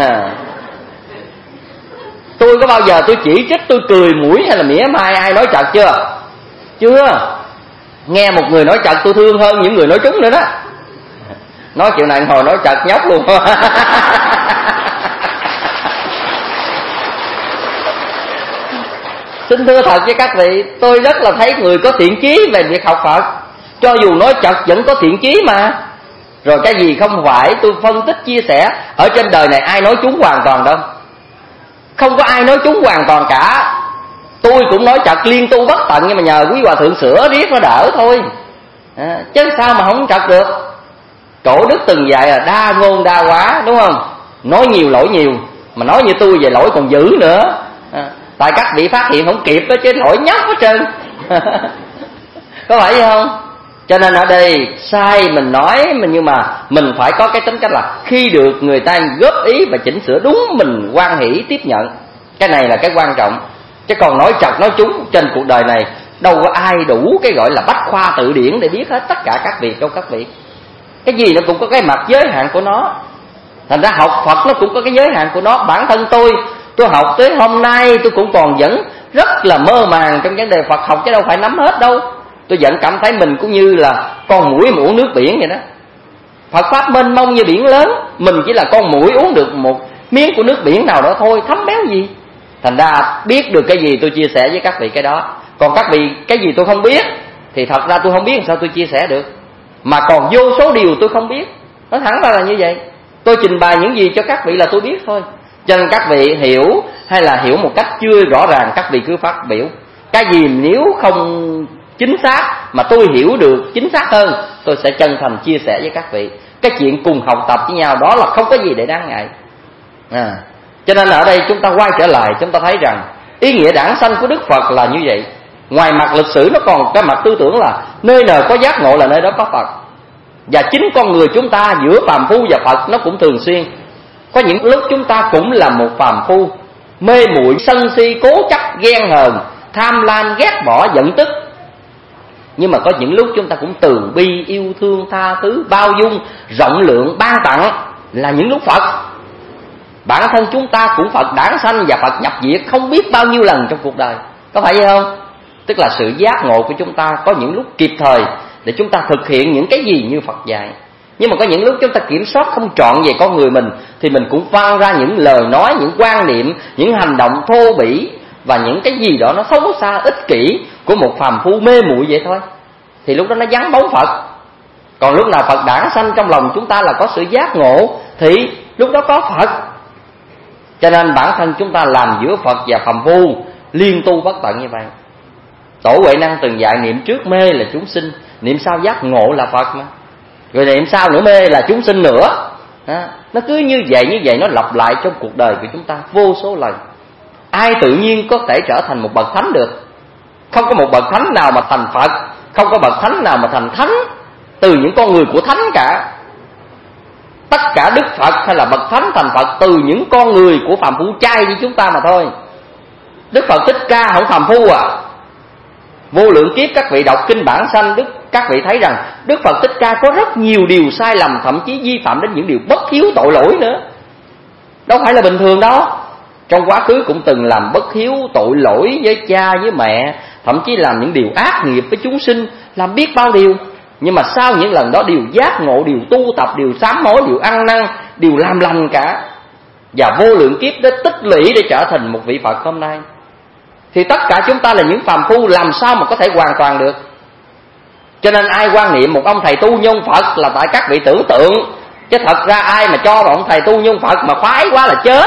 Tôi có bao giờ tôi chỉ trích, tôi cười mũi hay là mỉa mai ai nói chật chưa? Chưa. Nghe một người nói chật tôi thương hơn những người nói trúng nữa đó. Nói chuyện này hồi nói chật nhóc luôn. Xin thưa thật với các vị, tôi rất là thấy người có thiện chí về việc học Phật. Cho dù nói chật vẫn có thiện chí mà. Rồi cái gì không phải, tôi phân tích chia sẻ. Ở trên đời này ai nói trúng hoàn toàn đâu. Không có ai nói trúng hoàn toàn cả. Tôi cũng nói chật liên tu bất tận, nhưng mà nhờ quý hòa thượng sửa riết nó đỡ thôi. Chứ sao mà không chật được. Cổ đức từng dạy là đa ngôn đa quá, đúng không? Nói nhiều lỗi nhiều, mà nói như tôi về lỗi còn dữ nữa. Tại các vị phát hiện không kịp đó, chứ lỗi nhóc hết trơn. Có phải không? Cho nên ở đây sai mình nói, nhưng mà mình phải có cái tính cách là khi được người ta góp ý và chỉnh sửa đúng, mình hoan hỷ tiếp nhận. Cái này là cái quan trọng. Chứ còn nói chật nói trúng trên cuộc đời này đâu có ai đủ cái gọi là bách khoa tự điển để biết hết tất cả các việc đâu các vị. Cái gì nó cũng có cái mặt giới hạn của nó. Thành ra học Phật nó cũng có cái giới hạn của nó. Bản thân tôi học tới hôm nay tôi cũng còn vẫn rất là mơ màng trong vấn đề Phật học, chứ đâu phải nắm hết đâu. Tôi vẫn cảm thấy mình cũng như là con muỗi mà uống nước biển vậy đó. Phật Pháp mênh mông như biển lớn, mình chỉ là con muỗi uống được một miếng của nước biển nào đó thôi, thấm béo gì. Thành ra biết được cái gì tôi chia sẻ với các vị cái đó. Còn các vị cái gì tôi không biết thì thật ra tôi không biết làm sao tôi chia sẻ được. Mà còn vô số điều tôi không biết. Nói thẳng ra là như vậy. Tôi trình bày những gì cho các vị là tôi biết thôi. Cho nên các vị hiểu hay là hiểu một cách chưa rõ ràng, các vị cứ phát biểu. Cái gì nếu không chính xác mà tôi hiểu được chính xác hơn, tôi sẽ chân thành chia sẻ với các vị. Cái chuyện cùng học tập với nhau đó là không có gì để đáng ngại. Cho nên ở đây chúng ta quay trở lại, chúng ta thấy rằng ý nghĩa đản sanh của Đức Phật là như vậy. Ngoài mặt lịch sử nó còn cái mặt tư tưởng là nơi nào có giác ngộ là nơi đó có Phật. Và chính con người chúng ta giữa phàm phu và Phật nó cũng thường xuyên có những lúc chúng ta cũng là một phàm phu, mê muội sân si, cố chấp, ghen hờn, tham lam, ghét bỏ, giận tức. Nhưng mà có những lúc chúng ta cũng từ bi, yêu thương, tha thứ, bao dung, rộng lượng, ban tặng, là những lúc Phật. Bản thân chúng ta cũng Phật đản sanh và Phật nhập diệt không biết bao nhiêu lần trong cuộc đời. Có phải vậy không? Tức là sự giác ngộ của chúng ta có những lúc kịp thời để chúng ta thực hiện những cái gì như Phật dạy. Nhưng mà có những lúc chúng ta kiểm soát không trọn về con người mình, thì mình cũng vang ra những lời nói, những quan niệm, những hành động thô bỉ và những cái gì đó nó xấu xa, ích kỷ của một phàm phu mê muội vậy thôi. Thì lúc đó nó vắng bóng Phật. Còn lúc nào Phật đản sanh trong lòng chúng ta là có sự giác ngộ, thì lúc đó có Phật. Cho nên bản thân chúng ta làm giữa Phật và phàm phu liên tu bất tận như vậy. Tổ Huệ Năng từng dạy niệm trước mê là chúng sinh, niệm sau giác ngộ là Phật mà. Rồi niệm sau nữa mê là chúng sinh nữa. Nó cứ như vậy nó lặp lại trong cuộc đời của chúng ta vô số lần. Ai tự nhiên có thể trở thành một bậc thánh được? Không có một bậc thánh nào mà thành Phật, không có bậc thánh nào mà thành thánh từ những con người của thánh cả. Tất cả Đức Phật hay là bậc thánh thành Phật từ những con người của phàm phu trai như chúng ta mà thôi. Đức Phật Thích Ca không phàm phu à? Vô lượng kiếp các vị đọc kinh Bản Sanh, các vị thấy rằng Đức Phật Thích Ca có rất nhiều điều sai lầm, thậm chí vi phạm đến những điều bất hiếu tội lỗi nữa. Đâu phải là bình thường đâu. Trong quá khứ cũng từng làm bất hiếu tội lỗi với cha với mẹ, thậm chí làm những điều ác nghiệp với chúng sinh, làm biết bao điều. Nhưng mà sau những lần đó đều giác ngộ, đều tu tập, đều sám hối, đều ăn năn, đều làm lành cả. Và vô lượng kiếp đã tích lũy để trở thành một vị Phật hôm nay. Thì tất cả chúng ta là những phàm phu, làm sao mà có thể hoàn toàn được. Cho nên ai quan niệm một ông thầy tu nhân Phật là tại các vị tưởng tượng. Chứ thật ra ai mà cho một ông thầy tu nhân Phật mà khoái quá là chết.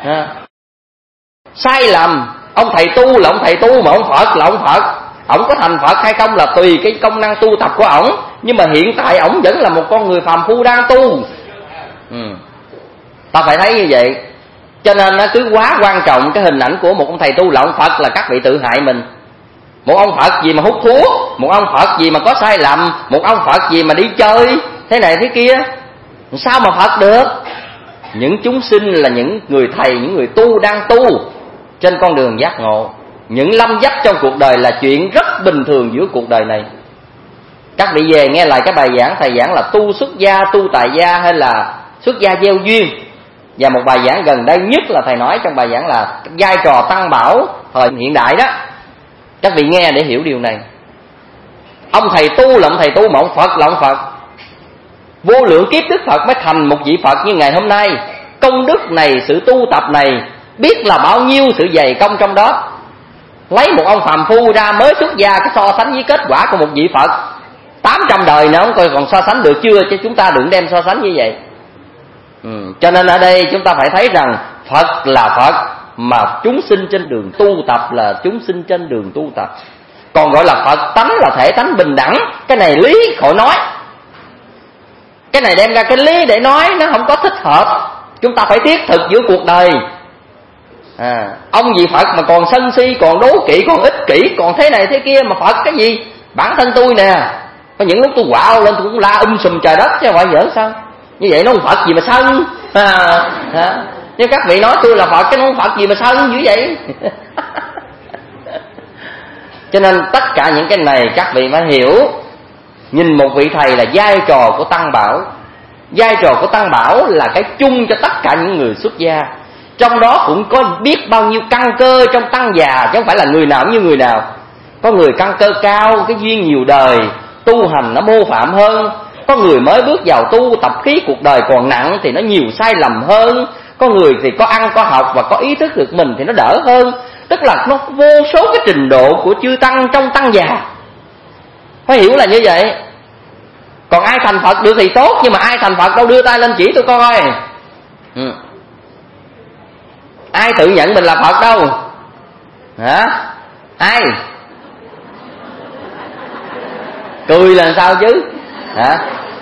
Sai lầm. Ông thầy tu là ông thầy tu, mà ông Phật là ông Phật. Ông có thành Phật hay không là tùy cái công năng tu tập của ổng. Nhưng mà hiện tại ổng vẫn là một con người phàm phu đang tu. Ta phải thấy như vậy. Cho nên nó cứ quá quan trọng cái hình ảnh của một ông thầy tu là ông Phật, là các vị tự hại mình. Một ông Phật gì mà hút thuốc, một ông Phật gì mà có sai lầm, một ông Phật gì mà đi chơi thế này thế kia, sao mà Phật được? Những chúng sinh là những người thầy, những người tu đang tu trên con đường giác ngộ. Những lâm dấp trong cuộc đời là chuyện rất bình thường giữa cuộc đời này. Các vị về nghe lại cái bài giảng thầy giảng là tu xuất gia, tu tại gia hay là xuất gia gieo duyên. Và một bài giảng gần đây nhất là thầy nói trong bài giảng là vai trò tăng bảo thời hiện đại đó. Các vị nghe để hiểu điều này. Ông thầy tu là ông thầy tu, mà ông Phật là ông Phật. Vô lượng kiếp Đức Phật mới thành một vị Phật như ngày hôm nay. Công đức này, sự tu tập này, biết là bao nhiêu sự dày công trong đó. Lấy một ông phàm phu ra mới xuất gia, cái so sánh với kết quả của một vị Phật 800 đời nữa không coi còn so sánh được chưa, chứ chúng ta đừng đem so sánh như vậy. Cho nên ở đây chúng ta phải thấy rằng Phật là Phật, mà chúng sinh trên đường tu tập là chúng sinh trên đường tu tập. Còn gọi là Phật tánh là thể tánh bình đẳng, cái này lý khỏi nói. Cái này đem ra cái lý để nói nó không có thích hợp. Chúng ta phải thiết thực giữa cuộc đời. Ông gì Phật mà còn sân si, còn đố kỵ, còn ích kỷ, còn thế này thế kia, mà Phật cái gì? Bản thân tôi nè, có những lúc tôi quạo lên tôi cũng la sùm trời đất chứ không phải giỡn sao? Như vậy nó không Phật gì mà sân. Nhưng các vị nói tôi là Phật, cái nó không Phật gì mà sân dữ vậy? Cho nên tất cả những cái này các vị phải hiểu. Nhìn một vị thầy là vai trò của Tăng Bảo. Vai trò của Tăng Bảo là cái chung cho tất cả những người xuất gia. Trong đó cũng có biết bao nhiêu căn cơ trong tăng già, chứ không phải là người nào cũng như người nào. Có người căn cơ cao, cái duyên nhiều đời, tu hành nó mô phạm hơn. Có người mới bước vào tu, tập khí cuộc đời còn nặng thì nó nhiều sai lầm hơn. Có người thì có ăn, có học và có ý thức được mình thì nó đỡ hơn. Tức là nó vô số cái trình độ của chư tăng trong tăng già. Phải hiểu là như vậy. Còn ai thành Phật được thì tốt, nhưng mà ai thành Phật đâu đưa tay lên chỉ tôi coi. Ai tự nhận mình là Phật đâu? Hả? Ai? Cười là sao chứ? Hả?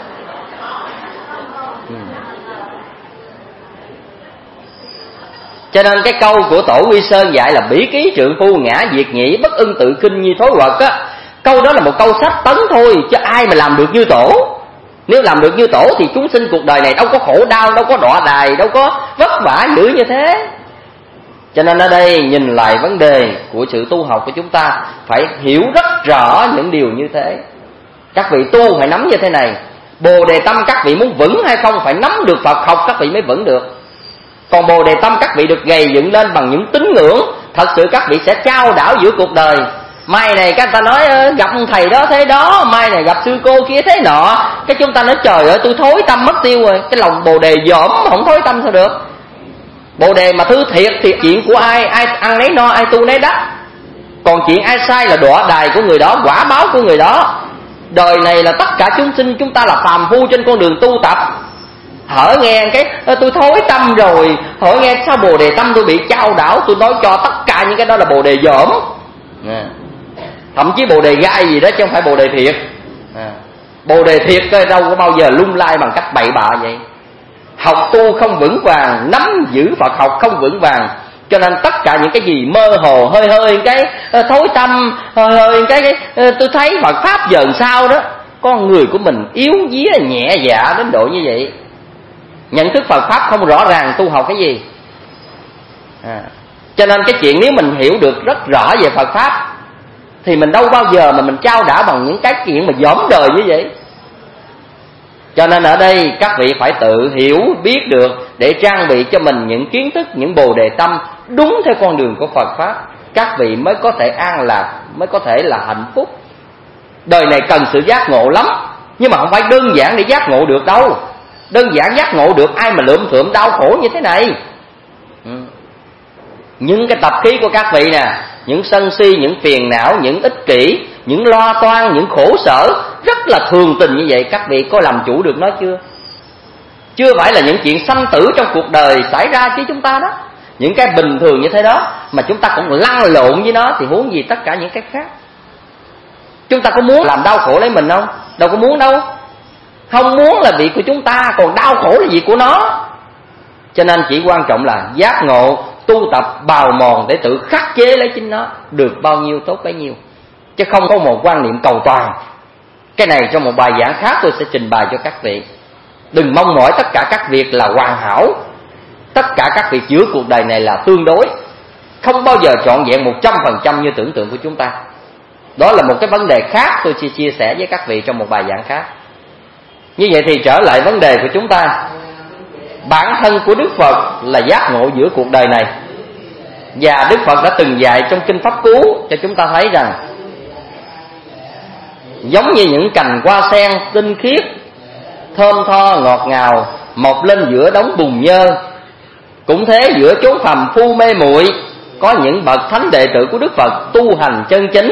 Cho nên cái câu của Tổ Quy Sơn dạy là bỉ ký trượng phu ngã diệt nhĩ, bất ưng tự kinh như thối quật á. Câu đó là một câu sách tấn thôi, chứ ai mà làm được như Tổ. Nếu làm được như Tổ thì chúng sinh cuộc đời này đâu có khổ đau, đâu có đọa đài, đâu có vất vả dữ như thế. Cho nên ở đây nhìn lại vấn đề của sự tu học của chúng ta phải hiểu rất rõ những điều như thế. Các vị tu phải nắm như thế này. Bồ đề tâm các vị muốn vững hay không phải nắm được Phật học các vị mới vững được. Còn bồ đề tâm các vị được gầy dựng lên bằng những tín ngưỡng, thật sự các vị sẽ chao đảo giữa cuộc đời. Mai này các ta nói gặp thầy đó thế đó, mai này gặp sư cô kia thế nọ, cái chúng ta nói trời ơi tôi thối tâm mất tiêu rồi. Cái lòng bồ đề dởm không thối tâm sao được. Bồ đề mà thứ thiệt thì chuyện của ai ăn nấy no, ai tu nấy đắc. Còn chuyện ai sai là đọa đài của người đó, quả báo của người đó. Đời này là tất cả chúng sinh chúng ta là phàm phu trên con đường tu tập. Hở nghe cái tôi thối tâm rồi, hở nghe sao bồ đề tâm tôi bị chao đảo, tôi nói cho tất cả những cái đó là bồ đề dởm. Thậm chí bồ đề gai gì đó chứ không phải bồ đề thiệt. Bồ đề thiệt đâu có bao giờ lung lay bằng cách bậy bạ vậy. Học tu không vững vàng, nắm giữ Phật học không vững vàng, cho nên tất cả những cái gì mơ hồ hơi hơi cái thối tâm, hơi hơi cái tôi thấy Phật pháp dần sao đó, con người của mình yếu día nhẹ dạ đến độ như vậy. Nhận thức Phật pháp không rõ ràng, tu học cái gì? Cho nên cái chuyện nếu mình hiểu được rất rõ về Phật pháp thì mình đâu bao giờ mà mình trao đảo bằng những cái chuyện mà dởm đời như vậy. Cho nên ở đây các vị phải tự hiểu biết được để trang bị cho mình những kiến thức, những bồ đề tâm đúng theo con đường của Phật pháp. Các vị mới có thể an lạc, mới có thể là hạnh phúc. Đời này cần sự giác ngộ lắm, nhưng mà không phải đơn giản để giác ngộ được đâu. Đơn giản giác ngộ được ai mà lượm thượm đau khổ như thế này. Những cái tập khí của các vị nè, những sân si, những phiền não, những ích kỷ, những lo toan, những khổ sở rất là thường tình như vậy, các vị có làm chủ được nó chưa? Chưa phải là những chuyện sanh tử trong cuộc đời xảy ra chứ chúng ta đó. Những cái bình thường như thế đó mà chúng ta cũng lăn lộn với nó thì huống gì tất cả những cái khác. Chúng ta có muốn làm đau khổ lấy mình không? Đâu có muốn đâu. Không muốn là việc của chúng ta, còn đau khổ là việc của nó. Cho nên chỉ quan trọng là giác ngộ, tu tập bào mòn để tự khắc chế lấy chính nó, được bao nhiêu tốt bấy nhiêu, chứ không có một quan niệm cầu toàn. Cái này trong một bài giảng khác tôi sẽ trình bày cho các vị. Đừng mong mỏi tất cả các việc là hoàn hảo. Tất cả các việc giữa cuộc đời này là tương đối, không bao giờ trọn vẹn 100% như tưởng tượng của chúng ta. Đó là một cái vấn đề khác tôi chia sẻ với các vị trong một bài giảng khác. Như vậy thì trở lại vấn đề của chúng ta. Bản thân của Đức Phật là giác ngộ giữa cuộc đời này. Và Đức Phật đã từng dạy trong Kinh Pháp Cú cho chúng ta thấy rằng giống như những cành hoa sen tinh khiết, thơm tho ngọt ngào mọc lên giữa đống bùn nhơ, cũng thế giữa chốn phàm phu mê muội có những bậc thánh đệ tử của Đức Phật tu hành chân chính,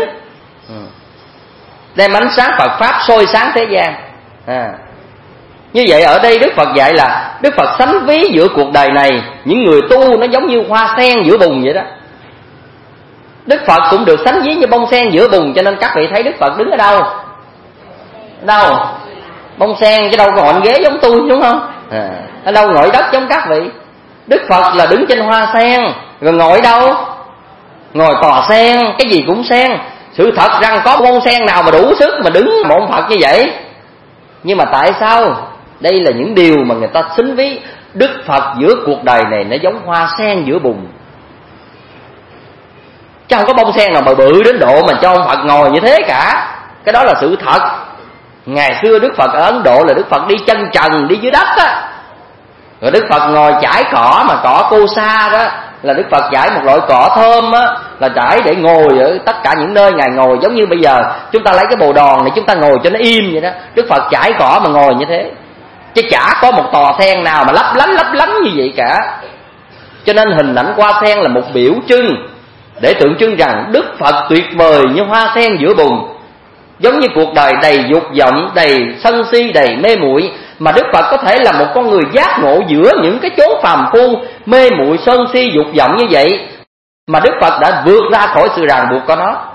đem ánh sáng Phật pháp soi sáng thế gian. Như vậy ở đây Đức Phật dạy là Đức Phật sánh ví giữa cuộc đời này, những người tu nó giống như hoa sen giữa bùn vậy đó. Đức Phật cũng được sánh ví như bông sen giữa bùn. Cho nên các vị thấy Đức Phật đứng ở đâu? Đâu? Bông sen chứ đâu có ngồi ghế giống tôi, đúng không? Ở đâu ngồi đất giống các vị. Đức Phật là đứng trên hoa sen. Rồi ngồi đâu? Ngồi tòa sen, cái gì cũng sen. Sự thật rằng có bông sen nào mà đủ sức mà đứng một ông Phật như vậy. Nhưng mà tại sao? Đây là những điều mà người ta xính ví. Đức Phật giữa cuộc đời này nó giống hoa sen giữa bùn. Chứ không có bông sen nào mà bự đến độ mà cho ông Phật ngồi như thế cả. Cái đó là sự thật. Ngày xưa Đức Phật ở Ấn Độ là Đức Phật đi chân trần, đi dưới đất á. Rồi Đức Phật ngồi chải cỏ, mà cỏ cô sa đó là Đức Phật chải một loại cỏ thơm á, là trải để ngồi ở tất cả những nơi Ngài ngồi. Giống như bây giờ chúng ta lấy cái bồ đòn này chúng ta ngồi cho nó im vậy đó. Đức Phật chải cỏ mà ngồi như thế. Chứ chả có một tòa sen nào mà lấp lánh như vậy cả. Cho nên hình ảnh hoa sen là một biểu trưng để tượng trưng rằng Đức Phật tuyệt vời như hoa sen giữa bùn. Giống như cuộc đời đầy dục vọng, đầy sân si, đầy mê muội, mà Đức Phật có thể là một con người giác ngộ giữa những cái chốn phàm phu mê muội sân si dục vọng như vậy, mà Đức Phật đã vượt ra khỏi sự ràng buộc của nó.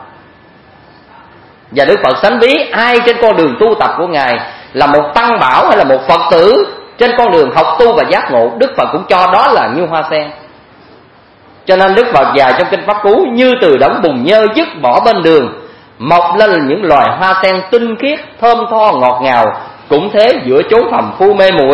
Và Đức Phật sánh ví ai trên con đường tu tập của Ngài là một tăng bảo hay là một Phật tử trên con đường học tu và giác ngộ, Đức Phật cũng cho đó là như hoa sen. Cho nên Đức Phật dạy trong Kinh Pháp Cú, như từ đống bùn nhơ dứt bỏ bên đường mọc lên những loài hoa sen tinh khiết, thơm tho ngọt ngào, cũng thế giữa chốn phàm phu mê muội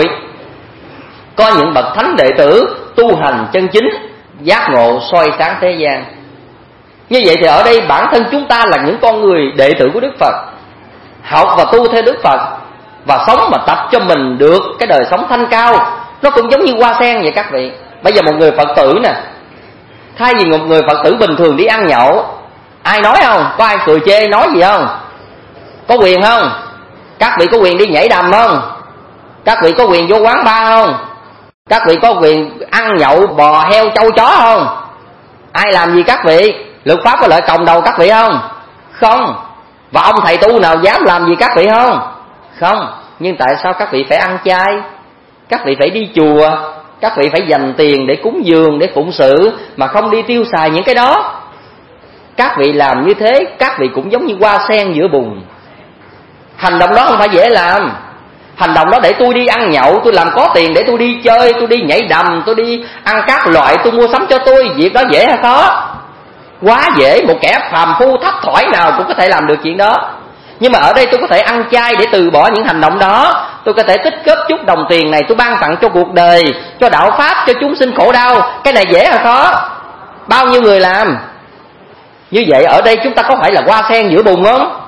có những bậc thánh đệ tử tu hành chân chính, giác ngộ soi sáng thế gian. Như vậy thì ở đây bản thân chúng ta là những con người đệ tử của Đức Phật, học và tu theo Đức Phật, và sống mà tập cho mình được cái đời sống thanh cao. Nó cũng giống như hoa sen vậy các vị. Bây giờ một người Phật tử nè, thay vì một người Phật tử bình thường đi ăn nhậu, ai nói không? Có ai cười chê nói gì không? Có quyền không? Các vị có quyền đi nhảy đầm không? Các vị có quyền vô quán bar không? Các vị có quyền ăn nhậu bò heo trâu chó không? Ai làm gì các vị? Luật pháp có lợi còng đầu các vị không? Không. Và ông thầy tu nào dám làm gì các vị không? Không. Nhưng tại sao các vị phải ăn chay? Các vị phải đi chùa, các vị phải dành tiền để cúng dường, để phụng sự, mà không đi tiêu xài những cái đó. Các vị làm như thế, các vị cũng giống như hoa sen giữa bùn. Hành động đó không phải dễ làm. Hành động đó để tôi đi ăn nhậu, tôi làm có tiền để tôi đi chơi, tôi đi nhảy đầm, tôi đi ăn các loại, tôi mua sắm cho tôi. Việc đó dễ hay khó? Quá dễ. Một kẻ phàm phu thấp thỏi nào cũng có thể làm được chuyện đó. Nhưng mà ở đây tôi có thể ăn chay để từ bỏ những hành động đó. Tôi có thể tích góp chút đồng tiền này, tôi ban tặng cho cuộc đời, cho đạo pháp, cho chúng sinh khổ đau. Cái này dễ hay khó? Bao nhiêu người làm? Như vậy ở đây chúng ta có phải là hoa sen giữa bùn không?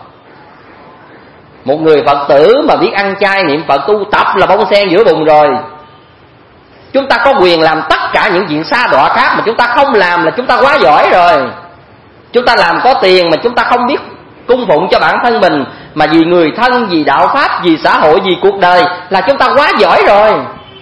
Một người Phật tử mà biết ăn chay niệm Phật tu tập là bông sen giữa bùn rồi. Chúng ta có quyền làm tất cả những chuyện xa đọa khác, mà chúng ta không làm là chúng ta quá giỏi rồi. Chúng ta làm có tiền mà chúng ta không biết cung phụng cho bản thân mình, mà vì người thân, vì đạo pháp, vì xã hội, vì cuộc đời, là chúng ta quá giỏi rồi.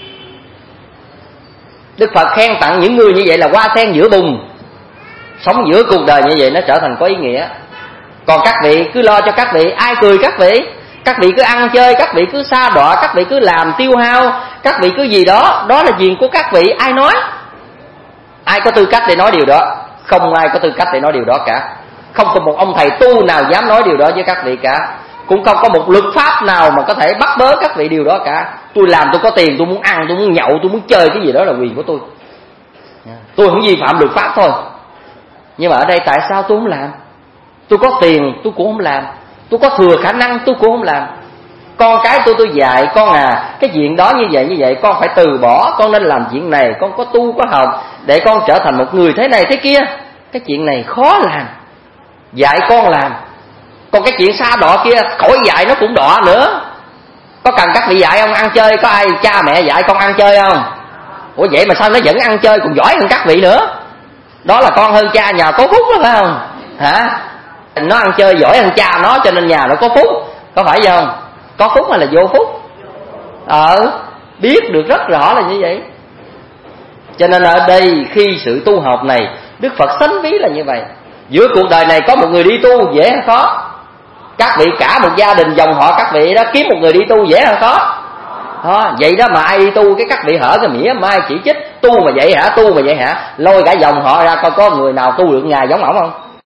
Đức Phật khen tặng những người như vậy là hoa sen giữa bùn. Sống giữa cuộc đời như vậy nó trở thành có ý nghĩa. Còn các vị cứ lo cho các vị, ai cười các vị? Các vị cứ ăn chơi, các vị cứ sa đọa, các vị cứ làm tiêu hao, các vị cứ gì đó, đó là chuyện của các vị. Ai nói? Ai có tư cách để nói điều đó? Không ai có tư cách để nói điều đó cả. Không có một ông thầy tu nào dám nói điều đó với các vị cả. cũng không có một luật pháp nào mà có thể bắt bớ các vị điều đó cả. Tôi làm tôi có tiền, tôi muốn ăn, tôi muốn nhậu, tôi muốn chơi cái gì đó là quyền của tôi không vi phạm luật pháp thôi. Nhưng mà ở đây tại sao tôi không làm? Tôi có tiền tôi cũng không làm, tôi có thừa khả năng tôi cũng không làm. Con cái tôi dạy con cái chuyện đó như vậy con phải từ bỏ, con nên làm chuyện này, con có tu có học để con trở thành một người thế này thế kia. Cái chuyện này khó làm, dạy con làm. Còn cái chuyện xa đọa kia khỏi dạy nó cũng đọa nữa. Có cần các vị dạy không? Ăn chơi có ai cha mẹ dạy con ăn chơi không? Ủa vậy mà sao nó vẫn ăn chơi còn giỏi hơn các vị nữa? Đó là con hơn cha, nhà có phúc đó phải không? Hả? Nó ăn chơi giỏi hơn cha nó cho nên nhà nó có phúc, có phải không? Có phúc hay là vô phúc? Biết được rất rõ là như vậy. Cho nên ở đây khi sự tu học này, Đức Phật sánh ví là như vậy. Giữa cuộc đời này có một người đi tu dễ hay khó? Các vị cả một gia đình dòng họ các vị đó kiếm một người đi tu dễ hay khó? Vậy đó mà ai đi tu cái các vị hở cái mỉa mai chỉ trích, tu mà vậy hả, tu mà vậy hả, lôi cả dòng họ ra coi có người nào tu được Ngài giống ổng không?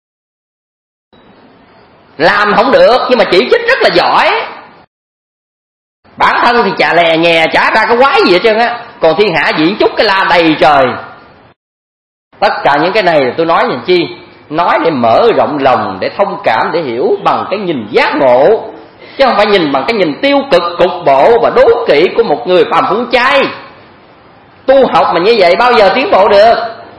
Làm không được nhưng mà chỉ trích rất là giỏi. Bản thân thì chà lè nhè chả ra cái quái gì hết trơn á, còn thiên hạ diễn chúc cái la đầy trời. Tất cả những cái này là tôi nói làm chi? Nói để mở rộng lòng, để thông cảm, để hiểu bằng cái nhìn giác ngộ, chứ không phải nhìn bằng cái nhìn tiêu cực, cục bộ và đố kỵ của một người phàm phu chay. Tu học mà như vậy bao giờ tiến bộ được?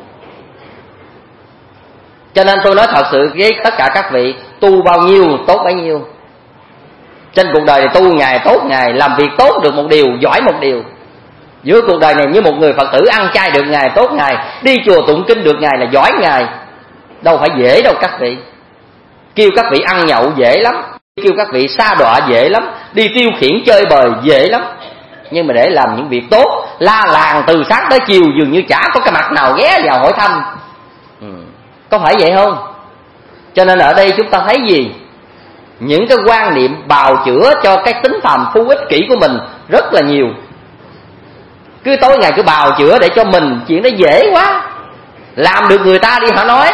Cho nên tôi nói thật sự với tất cả các vị, tu bao nhiêu tốt bấy nhiêu. Trên cuộc đời này tu ngày tốt ngày, làm việc tốt được một điều, giỏi một điều. Giữa cuộc đời này như một người Phật tử ăn chay được ngày tốt ngày, đi chùa tụng kinh được ngày là giỏi ngày. Đâu phải dễ đâu các vị. Kêu các vị ăn nhậu dễ lắm, kêu các vị sa đọa dễ lắm, đi tiêu khiển chơi bời dễ lắm. Nhưng mà để làm những việc tốt, la làng từ sáng tới chiều dường như chả có cái mặt nào ghé vào hỏi thăm. Có phải vậy không? Cho nên ở đây chúng ta thấy gì? Những cái quan niệm bào chữa cho cái tính phàm phu ích kỷ của mình rất là nhiều. Cứ tối ngày cứ bào chữa để cho mình chuyện đó dễ quá, làm được người ta đi họ nói.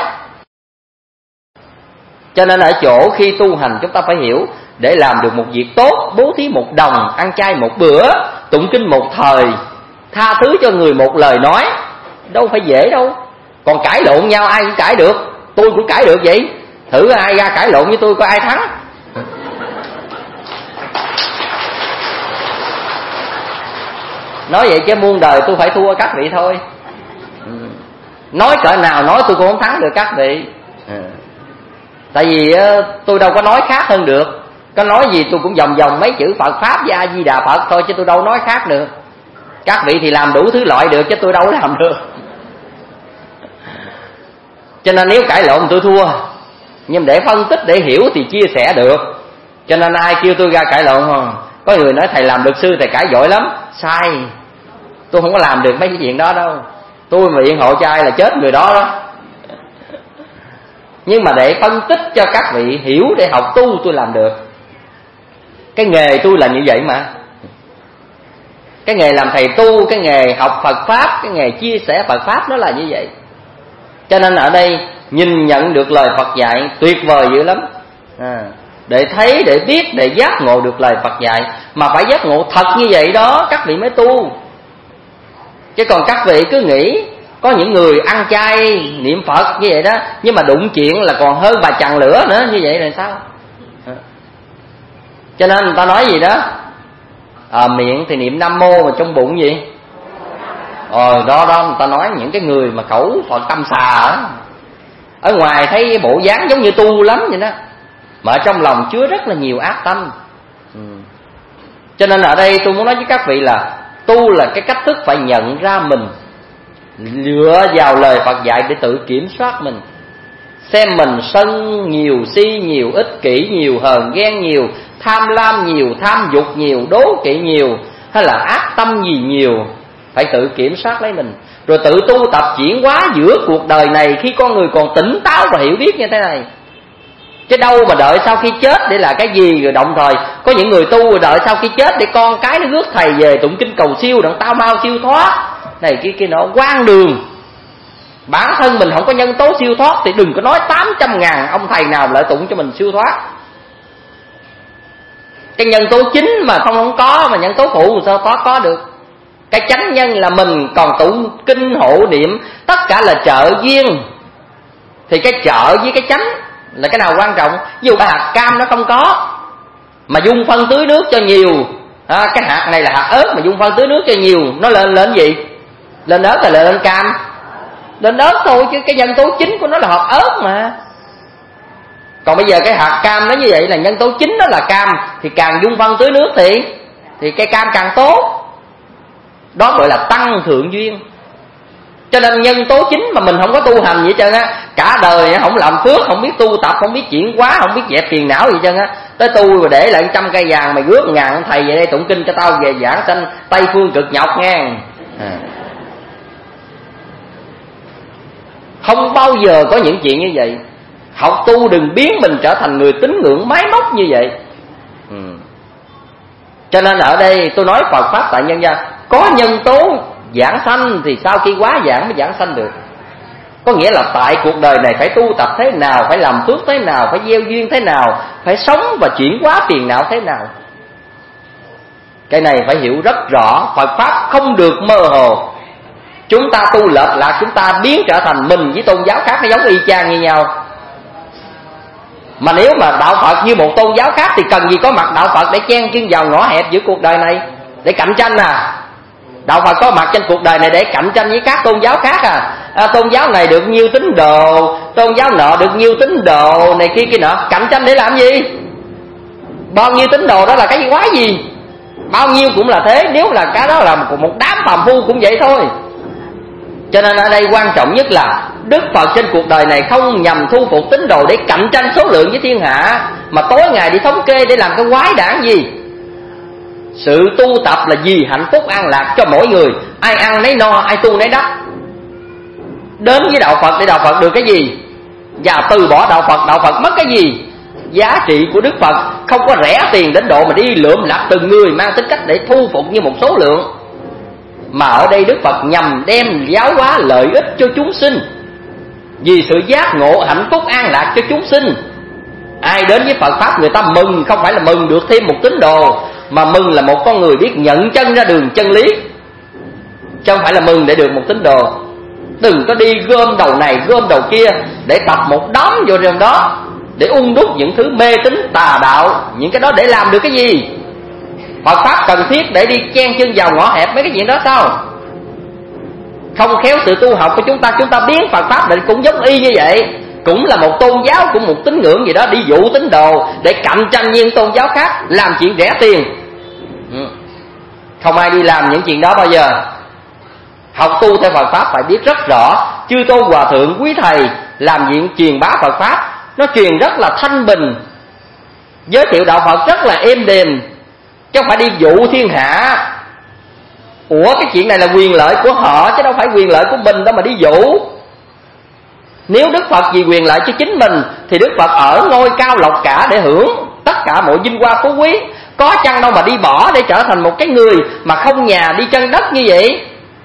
Cho nên ở chỗ khi tu hành chúng ta phải hiểu, để làm được một việc tốt, bố thí một đồng, ăn chay một bữa, tụng kinh một thời, tha thứ cho người một lời nói, đâu phải dễ đâu. Còn cãi lộn nhau ai cũng cãi được, tôi cũng cãi được vậy. Thử ai ra cãi lộn với tôi coi ai thắng. Nói vậy chứ muôn đời tôi phải thua các vị thôi. Nói cỡ nào nói tôi cũng không thắng được các vị. Tại vì tôi đâu có nói khác hơn được. Có nói gì tôi cũng vòng vòng mấy chữ Phật Pháp với A Di Đà Phật thôi, chứ tôi đâu nói khác được. Các vị thì làm đủ thứ loại được chứ tôi đâu làm được. Cho nên nếu cãi lộn tôi thua, nhưng để phân tích để hiểu thì chia sẻ được. Cho nên ai kêu tôi ra cãi lộn không? Có người nói thầy làm luật sư thầy cãi giỏi lắm. Sai. Tôi không có làm được mấy cái chuyện đó đâu. Tôi mà biện hộ cho ai là chết người đó đó. Nhưng mà để phân tích cho các vị hiểu để học tu tôi làm được. Cái nghề tôi là như vậy mà. Cái nghề làm thầy tu, cái nghề học Phật Pháp, cái nghề chia sẻ Phật Pháp nó là như vậy. Cho nên ở đây nhìn nhận được lời Phật dạy tuyệt vời dữ lắm. Để thấy, để biết, để giác ngộ được lời Phật dạy. Mà phải giác ngộ thật như vậy đó các vị mới tu. Chứ còn các vị cứ nghĩ có những người ăn chay niệm Phật như vậy đó, nhưng mà đụng chuyện là còn hơn bà chằn lửa nữa, như vậy là sao? Cho nên người ta nói gì đó, miệng thì niệm Nam Mô mà trong bụng gì? Đó người ta nói những cái người mà khẩu Phật tâm xà á, ở ngoài thấy bộ dáng giống như tu lắm vậy đó, mà ở trong lòng chứa rất là nhiều ác tâm. Cho nên ở đây tôi muốn nói với các vị là tu là cái cách thức phải nhận ra mình, dựa vào lời Phật dạy để tự kiểm soát mình, xem mình sân nhiều, si nhiều, ích kỷ nhiều, hờn ghen nhiều, tham lam nhiều, tham dục nhiều, đố kỵ nhiều, hay là ác tâm gì nhiều. Phải tự kiểm soát lấy mình, rồi tự tu tập chuyển hóa giữa cuộc đời này khi con người còn tỉnh táo và hiểu biết như thế này. Chứ đâu mà đợi sau khi chết để là cái gì. Rồi đồng thời có những người tu rồi đợi sau khi chết để con cái nó rước thầy về tụng kinh cầu siêu, đặng tao mau siêu thoát này kia nọ, quan đường. Bản thân mình không có nhân tố siêu thoát thì đừng có nói 800.000 ông thầy nào lại tụng cho mình siêu thoát. Cái nhân tố chính mà không có, mà nhân tố phụ sao có được. Cái chánh nhân là mình, còn tụng kinh hộ niệm tất cả là trợ duyên. Thì cái trợ với cái chánh là cái nào quan trọng? Ví dụ cái hạt cam nó không có, mà dung phân tưới nước cho nhiều, cái hạt này là hạt ớt mà dung phân tưới nước cho nhiều, nó lên gì? Lên ớt hay là lên cam? Lên ớt thôi, chứ cái nhân tố chính của nó là hạt ớt mà. Còn bây giờ cái hạt cam nó như vậy là nhân tố chính nó là cam, thì càng dung phân tưới nước thì cây cam càng tốt. Đó gọi là tăng thượng duyên. Cho nên nhân tố chính mà mình không có tu hành gì hết trơn á, cả đời không làm phước, không biết tu tập, không biết chuyển hóa, không biết dẹp phiền não gì hết trơn á, tới tu rồi để lại 100 cây vàng mày rước 1000 thầy về đây tụng kinh cho tao về giảng sanh Tây phương cực nhọc nghe. Không bao giờ có những chuyện như vậy. Học tu đừng biến mình trở thành người tín ngưỡng máy móc như vậy. Cho nên ở đây tôi nói Phật Pháp tại nhân gian, có nhân tố giảng sanh thì sau khi quá giảng mới giảng sanh được. Có nghĩa là tại cuộc đời này phải tu tập thế nào, phải làm phước thế nào, phải gieo duyên thế nào, phải sống và chuyển hóa phiền não thế nào. Cái này phải hiểu rất rõ. Phật Pháp không được mơ hồ. Chúng ta tu lệch lạc, chúng ta biến trở thành mình với tôn giáo khác nó giống y chang như nhau. Mà nếu mà đạo Phật như một tôn giáo khác thì cần gì có mặt đạo Phật để chen chân vào ngõ hẹp giữa cuộc đời này để cạnh tranh à? Đạo Phật có mặt trên cuộc đời này để cạnh tranh với các tôn giáo khác à? Tôn giáo này được nhiêu tín đồ, tôn giáo nọ được nhiêu tín đồ, này kia nọ, cạnh tranh để làm gì? Bao nhiêu tín đồ đó là cái quái gì? Bao nhiêu cũng là thế. Nếu là cái đó là một đám phàm phu cũng vậy thôi. Cho nên ở đây quan trọng nhất là Đức Phật trên cuộc đời này không nhằm thu phục tín đồ để cạnh tranh số lượng với thiên hạ, mà tối ngày đi thống kê để làm cái quái đản gì. Sự tu tập là vì hạnh phúc an lạc cho mỗi người, ai ăn nấy no, ai tu nấy đắc. Đến với đạo Phật để đạo Phật được cái gì, và từ bỏ đạo Phật mất cái gì? Giá trị của Đức Phật không có rẻ tiền đến độ mà đi lượm lặt từng người mang tính cách để thu phục như một số lượng, mà ở đây Đức Phật nhằm đem giáo hóa lợi ích cho chúng sinh, vì sự giác ngộ hạnh phúc an lạc cho chúng sinh. Ai đến với Phật Pháp người ta mừng, không phải là mừng được thêm một tín đồ, mà mừng là một con người biết nhận chân ra đường chân lý, chứ không phải là mừng để được một tín đồ. Đừng có đi gom đầu này gom đầu kia để tập một đám vô trong đó, để đúc những thứ mê tín tà đạo. Những cái đó để làm được cái gì? Phật Pháp cần thiết để đi chen chân vào ngõ hẹp mấy cái chuyện đó sao? Không khéo sự tu học của chúng ta biến Phật Pháp định cũng giống y như vậy, cũng là một tôn giáo, cũng một tín ngưỡng gì đó, đi dụ tín đồ để cạnh tranh với những tôn giáo khác, làm chuyện rẻ tiền. Không ai đi làm những chuyện đó bao giờ. Học tu theo Phật Pháp phải biết rất rõ. Chư tôn hòa thượng quý thầy làm chuyện truyền bá Phật Pháp, nó truyền rất là thanh bình, giới thiệu đạo Phật rất là êm đềm, chứ không phải đi dụ thiên hạ. Ủa cái chuyện này là quyền lợi của họ chứ đâu phải quyền lợi của mình đâu mà đi dụ. Nếu Đức Phật vì quyền lợi cho chính mình thì Đức Phật ở ngôi cao lộc cả để hưởng tất cả mọi vinh hoa phú quý, có chăng đâu mà đi bỏ để trở thành một cái người mà không nhà đi chân đất như vậy.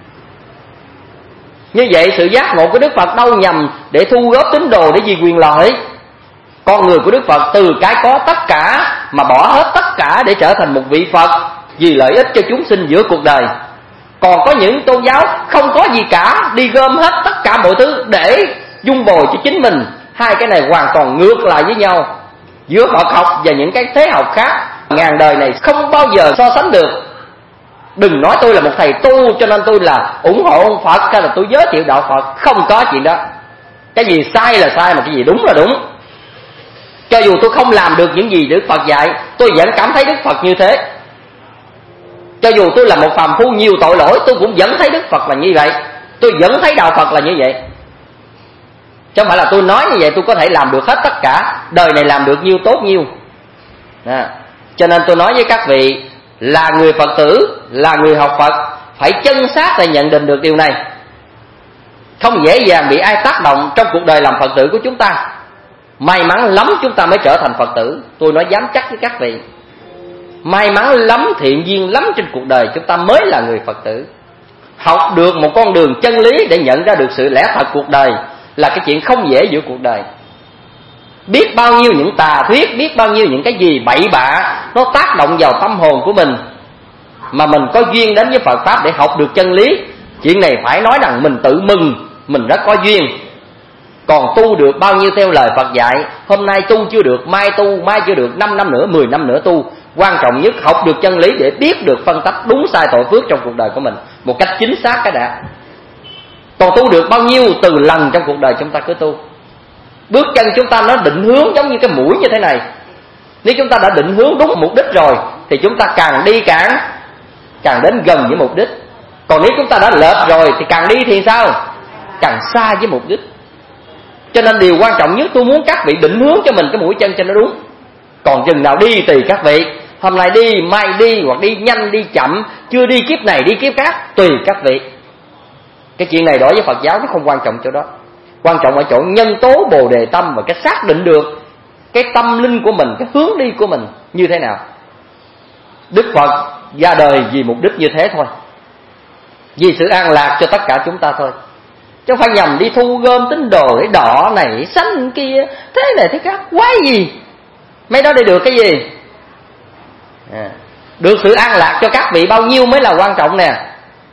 Như vậy sự giác ngộ của Đức Phật đâu nhằm để thu góp tín đồ để vì quyền lợi. Con người của Đức Phật từ cái có tất cả mà bỏ hết tất cả để trở thành một vị Phật vì lợi ích cho chúng sinh giữa cuộc đời. Còn có những tôn giáo không có gì cả, đi gom hết tất cả mọi thứ để dung bồi cho chính mình. Hai cái này hoàn toàn ngược lại với nhau. Giữa Phật học và những cái thế học khác, ngàn đời này không bao giờ so sánh được. Đừng nói tôi là một thầy tu cho nên tôi là ủng hộ ông Phật hay là tôi giới thiệu đạo Phật. Không có chuyện đó. Cái gì sai là sai, mà cái gì đúng là đúng. Cho dù tôi không làm được những gì Đức Phật dạy, tôi vẫn cảm thấy Đức Phật như thế. Cho dù tôi là một phàm phu nhiều tội lỗi, tôi cũng vẫn thấy Đức Phật là như vậy. Tôi vẫn thấy đạo Phật là như vậy. Chứ không phải là tôi nói như vậy tôi có thể làm được hết tất cả, đời này làm được nhiêu tốt nhiêu. Cho nên tôi nói với các vị, là người Phật tử, là người học Phật, phải chân xác để nhận định được điều này. Không dễ dàng bị ai tác động trong cuộc đời làm Phật tử của chúng ta. May mắn lắm chúng ta mới trở thành Phật tử. Tôi nói dám chắc với các vị, may mắn lắm, thiện duyên lắm trên cuộc đời chúng ta mới là người Phật tử. Học được một con đường chân lý để nhận ra được sự lẽ thật cuộc đời là cái chuyện không dễ giữa cuộc đời. biết bao nhiêu những tà thuyết, biết bao nhiêu những cái gì bậy bạ nó tác động vào tâm hồn của mình, mà mình có duyên đến với Phật Pháp để học được chân lý. Chuyện này phải nói rằng mình tự mừng, mình rất có duyên. Còn tu được bao nhiêu theo lời Phật dạy, hôm nay tu chưa được, mai tu, mai chưa được, 5 năm nữa, 10 năm nữa tu. Quan trọng nhất học được chân lý để biết được phân tách đúng sai tội phước trong cuộc đời của mình một cách chính xác cái đã. Còn tu được bao nhiêu từ lần trong cuộc đời chúng ta cứ tu. Bước chân chúng ta nó định hướng giống như cái mũi như thế này. Nếu chúng ta đã định hướng đúng mục đích rồi thì chúng ta càng đi càng đến gần với mục đích. Còn nếu chúng ta đã lệch rồi thì càng đi thì sao? Càng xa với mục đích. Cho nên điều quan trọng nhất tôi muốn các vị định hướng cho mình cái mũi chân cho nó đúng. Còn chừng nào đi tùy các vị. Hôm nay đi, mai đi, hoặc đi nhanh, đi chậm, chưa đi kiếp này, đi kiếp khác, tùy các vị. Cái chuyện này đối với Phật giáo nó không quan trọng chỗ đó. Quan trọng ở chỗ nhân tố Bồ Đề tâm và cái xác định được cái tâm linh của mình, cái hướng đi của mình như thế nào. Đức Phật ra đời vì mục đích như thế thôi, vì sự an lạc cho tất cả chúng ta thôi. Chứ không phải nhằm đi thu gom tín đồ để đỏ này, xanh kia, thế này thế khác, quái gì. Mấy đó để được cái gì? Được sự an lạc cho các vị bao nhiêu mới là quan trọng nè.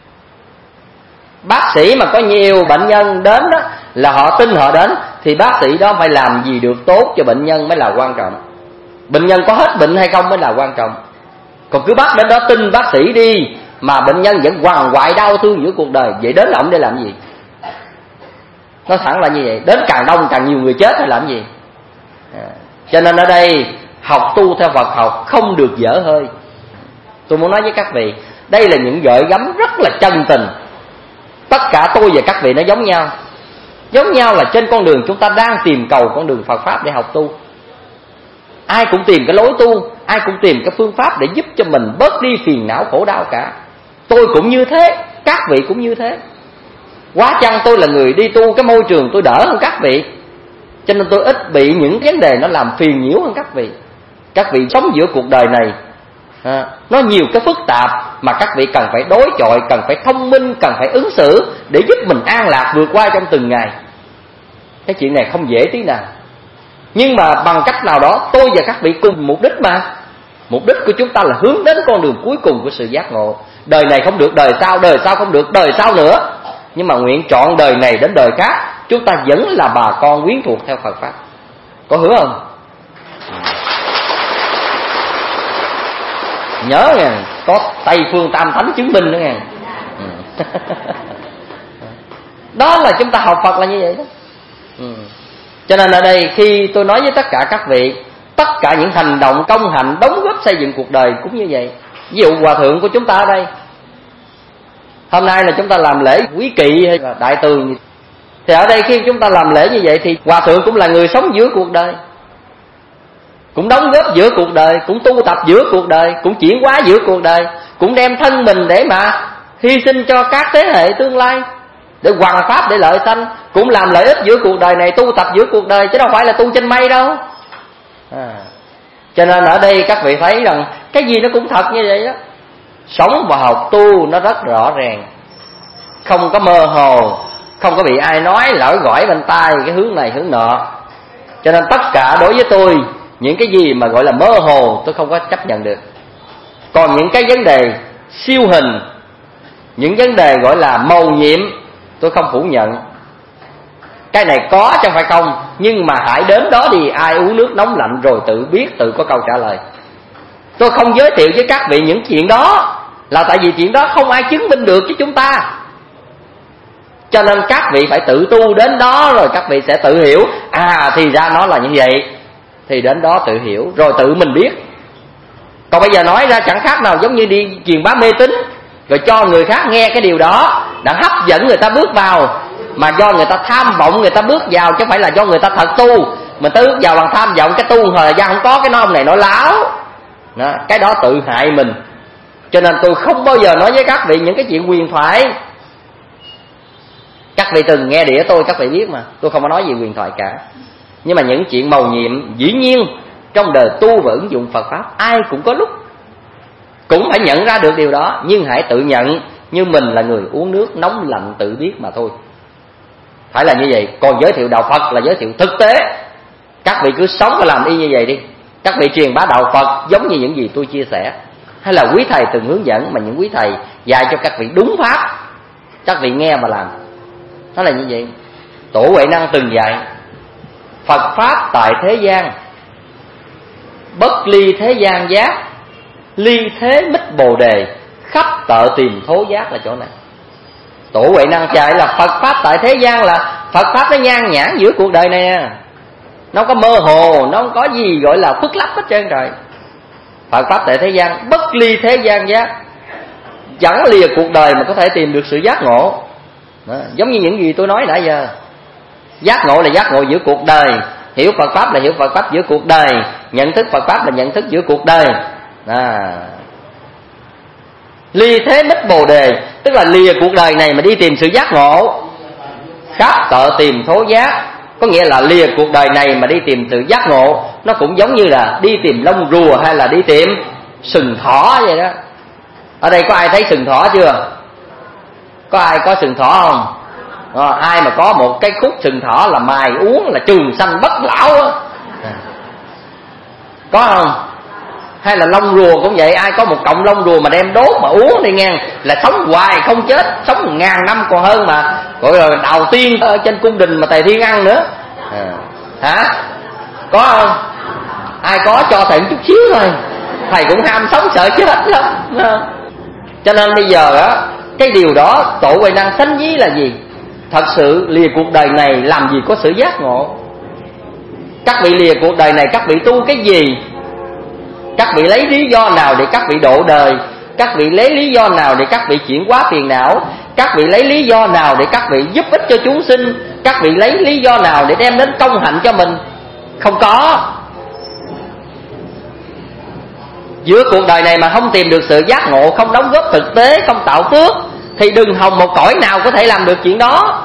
Bác sĩ mà có nhiều bệnh nhân đến đó là họ tin họ đến, thì bác sĩ đó phải làm gì được tốt cho bệnh nhân mới là quan trọng. Bệnh nhân có hết bệnh hay không mới là quan trọng. Còn cứ bắt đến đó tin bác sĩ đi mà bệnh nhân vẫn quằn quại đau thương giữa cuộc đời, vậy đến ổng để làm gì? Nói thẳng là như vậy. Đến càng đông càng nhiều người chết hay làm gì? Cho nên ở đây học tu theo Phật học không được dở hơi. Tôi muốn nói với các vị, đây là những gợi gắm rất là chân tình. Tất cả tôi và các vị nó giống nhau. Giống nhau là trên con đường chúng ta đang tìm cầu con đường Phật Pháp để học tu. Ai cũng tìm cái lối tu, ai cũng tìm cái phương pháp để giúp cho mình bớt đi phiền não khổ đau cả. Tôi cũng như thế, các vị cũng như thế. Quá chăng tôi là người đi tu, cái môi trường tôi đỡ hơn các vị, cho nên tôi ít bị những vấn đề nó làm phiền nhiễu hơn các vị. Các vị sống giữa cuộc đời này nó nhiều cái phức tạp mà các vị cần phải đối chọi, cần phải thông minh, cần phải ứng xử để giúp mình an lạc vượt qua trong từng ngày. Cái chuyện này không dễ tí nào. Nhưng mà bằng cách nào đó tôi và các vị cùng mục đích mà. Mục đích của chúng ta là hướng đến con đường cuối cùng của sự giác ngộ. Đời này không được đời sau không được đời sau nữa. Nhưng mà nguyện chọn đời này đến đời khác, chúng ta vẫn là bà con quyến thuộc theo Phật Pháp. Có hứa không? Nhớ nha, có Tây Phương Tam Thánh chứng minh nữa nha. Đó là chúng ta học Phật là như vậy đó. Cho nên ở đây khi tôi nói với tất cả các vị, tất cả những hành động công hạnh đóng góp xây dựng cuộc đời cũng như vậy. Ví dụ hòa thượng của chúng ta ở đây, hôm nay là chúng ta làm lễ quý kỵ hay là đại tường, thì ở đây khi chúng ta làm lễ như vậy thì hòa thượng cũng là người sống giữa cuộc đời, cũng đóng góp giữa cuộc đời, cũng tu tập giữa cuộc đời, cũng chuyển hóa giữa cuộc đời, cũng đem thân mình để mà hy sinh cho các thế hệ tương lai để hoằng pháp, để lợi sanh, cũng làm lợi ích giữa cuộc đời này, tu tập giữa cuộc đời, chứ đâu phải là tu trên mây đâu. Cho nên ở đây các vị thấy rằng cái gì nó cũng thật như vậy đó. Sống và học tu nó rất rõ ràng, không có mơ hồ, không có bị ai nói lỡ gỏi bên tai cái hướng này hướng nọ. Cho nên tất cả đối với tôi, những cái gì mà gọi là mơ hồ tôi không có chấp nhận được. Còn những cái vấn đề siêu hình, những vấn đề gọi là mầu nhiệm, tôi không phủ nhận. Cái này có chứ không phải không, nhưng mà hãy đến đó đi, ai uống nước nóng lạnh rồi tự biết, tự có câu trả lời. Tôi không giới thiệu với các vị những chuyện đó là tại vì chuyện đó không ai chứng minh được với chúng ta. Cho nên các vị phải tự tu đến đó rồi các vị sẽ tự hiểu. Thì ra nó là như vậy, thì đến đó tự hiểu rồi tự mình biết. Còn bây giờ nói ra chẳng khác nào giống như đi truyền bá mê tín, rồi cho người khác nghe cái điều đó đã hấp dẫn người ta bước vào, mà do người ta tham vọng người ta bước vào, chứ không phải là do người ta thật tu. Mình tới bước vào bằng tham vọng, cái tu thời gian không có, cái nói ông này nói láo đó, cái đó tự hại mình. Cho nên tôi không bao giờ nói với các vị những cái chuyện huyền thoại. Các vị từng nghe đĩa tôi, các vị biết mà, tôi không có nói gì huyền thoại cả. Nhưng mà những chuyện mầu nhiệm dĩ nhiên trong đời tu và ứng dụng Phật Pháp ai cũng có lúc cũng phải nhận ra được điều đó. Nhưng hãy tự nhận như mình là người uống nước nóng lạnh tự biết mà thôi. Phải là như vậy. Còn giới thiệu đạo Phật là giới thiệu thực tế, Các vị cứ sống và làm y như vậy đi. Các vị truyền bá đạo Phật giống như những gì tôi chia sẻ, hay là quý thầy từng hướng dẫn, mà những quý thầy dạy cho các vị đúng pháp, các vị nghe mà làm. Nó là như vậy. Tổ Huệ Năng từng dạy: Phật pháp tại thế gian, bất ly thế gian giác, ly thế mít bồ đề, khắp tợ tìm thố giác. Là chỗ này Tổ Huệ Năng dạy là Phật pháp tại thế gian là Phật pháp nó nhan nhản giữa cuộc đời này, nó không có mơ hồ, nó không có gì gọi là khuất lấp hết trơn trời. Phật pháp tại thế gian, bất ly thế gian giác, chẳng lìa cuộc đời mà có thể tìm được sự giác ngộ. Đó, giống như những gì tôi nói nãy giờ. Giác ngộ là giác ngộ giữa cuộc đời, hiểu Phật pháp là hiểu Phật pháp giữa cuộc đời, nhận thức Phật pháp là nhận thức giữa cuộc đời. Ly thế mít bồ đề, tức là lìa cuộc đời này mà đi tìm sự giác ngộ. Khắp tợ tìm thố giác, có nghĩa là lìa cuộc đời này mà đi tìm sự giác ngộ. Nó cũng giống như là đi tìm lông rùa hay là đi tìm sừng thỏ vậy đó. Ở đây có ai thấy sừng thỏ chưa? Có ai có sừng thỏ không? Ai mà có một cái khúc sừng thỏ là mài uống là trường sanh bất lão á, có không? Hay là lông rùa cũng vậy, ai có một cọng lông rùa mà đem đốt mà uống đi ngang là sống hoài không chết, sống 1000 năm còn hơn mà. Gọi là đầu tiên ở trên cung đình mà Tề Thiên ăn nữa. Hả? Có không? Ai có cho thầy một chút xíu thôi, thầy cũng ham sống sợ chết lắm. Cho nên bây giờ á, cái điều đó Tổ Huệ Năng sánh ví là gì? Thật sự lìa cuộc đời này làm gì có sự giác ngộ. Các vị lìa cuộc đời này các vị tu cái gì? Các vị lấy lý do nào để các vị độ đời? Các vị lấy lý do nào để các vị chuyển hóa phiền não? Các vị lấy lý do nào để các vị giúp ích cho chúng sinh? Các vị lấy lý do nào để đem đến công hạnh cho mình? Không có. Giữa cuộc đời này mà không tìm được sự giác ngộ, không đóng góp thực tế, không tạo phước, thì đừng hòng một cõi nào có thể làm được chuyện đó.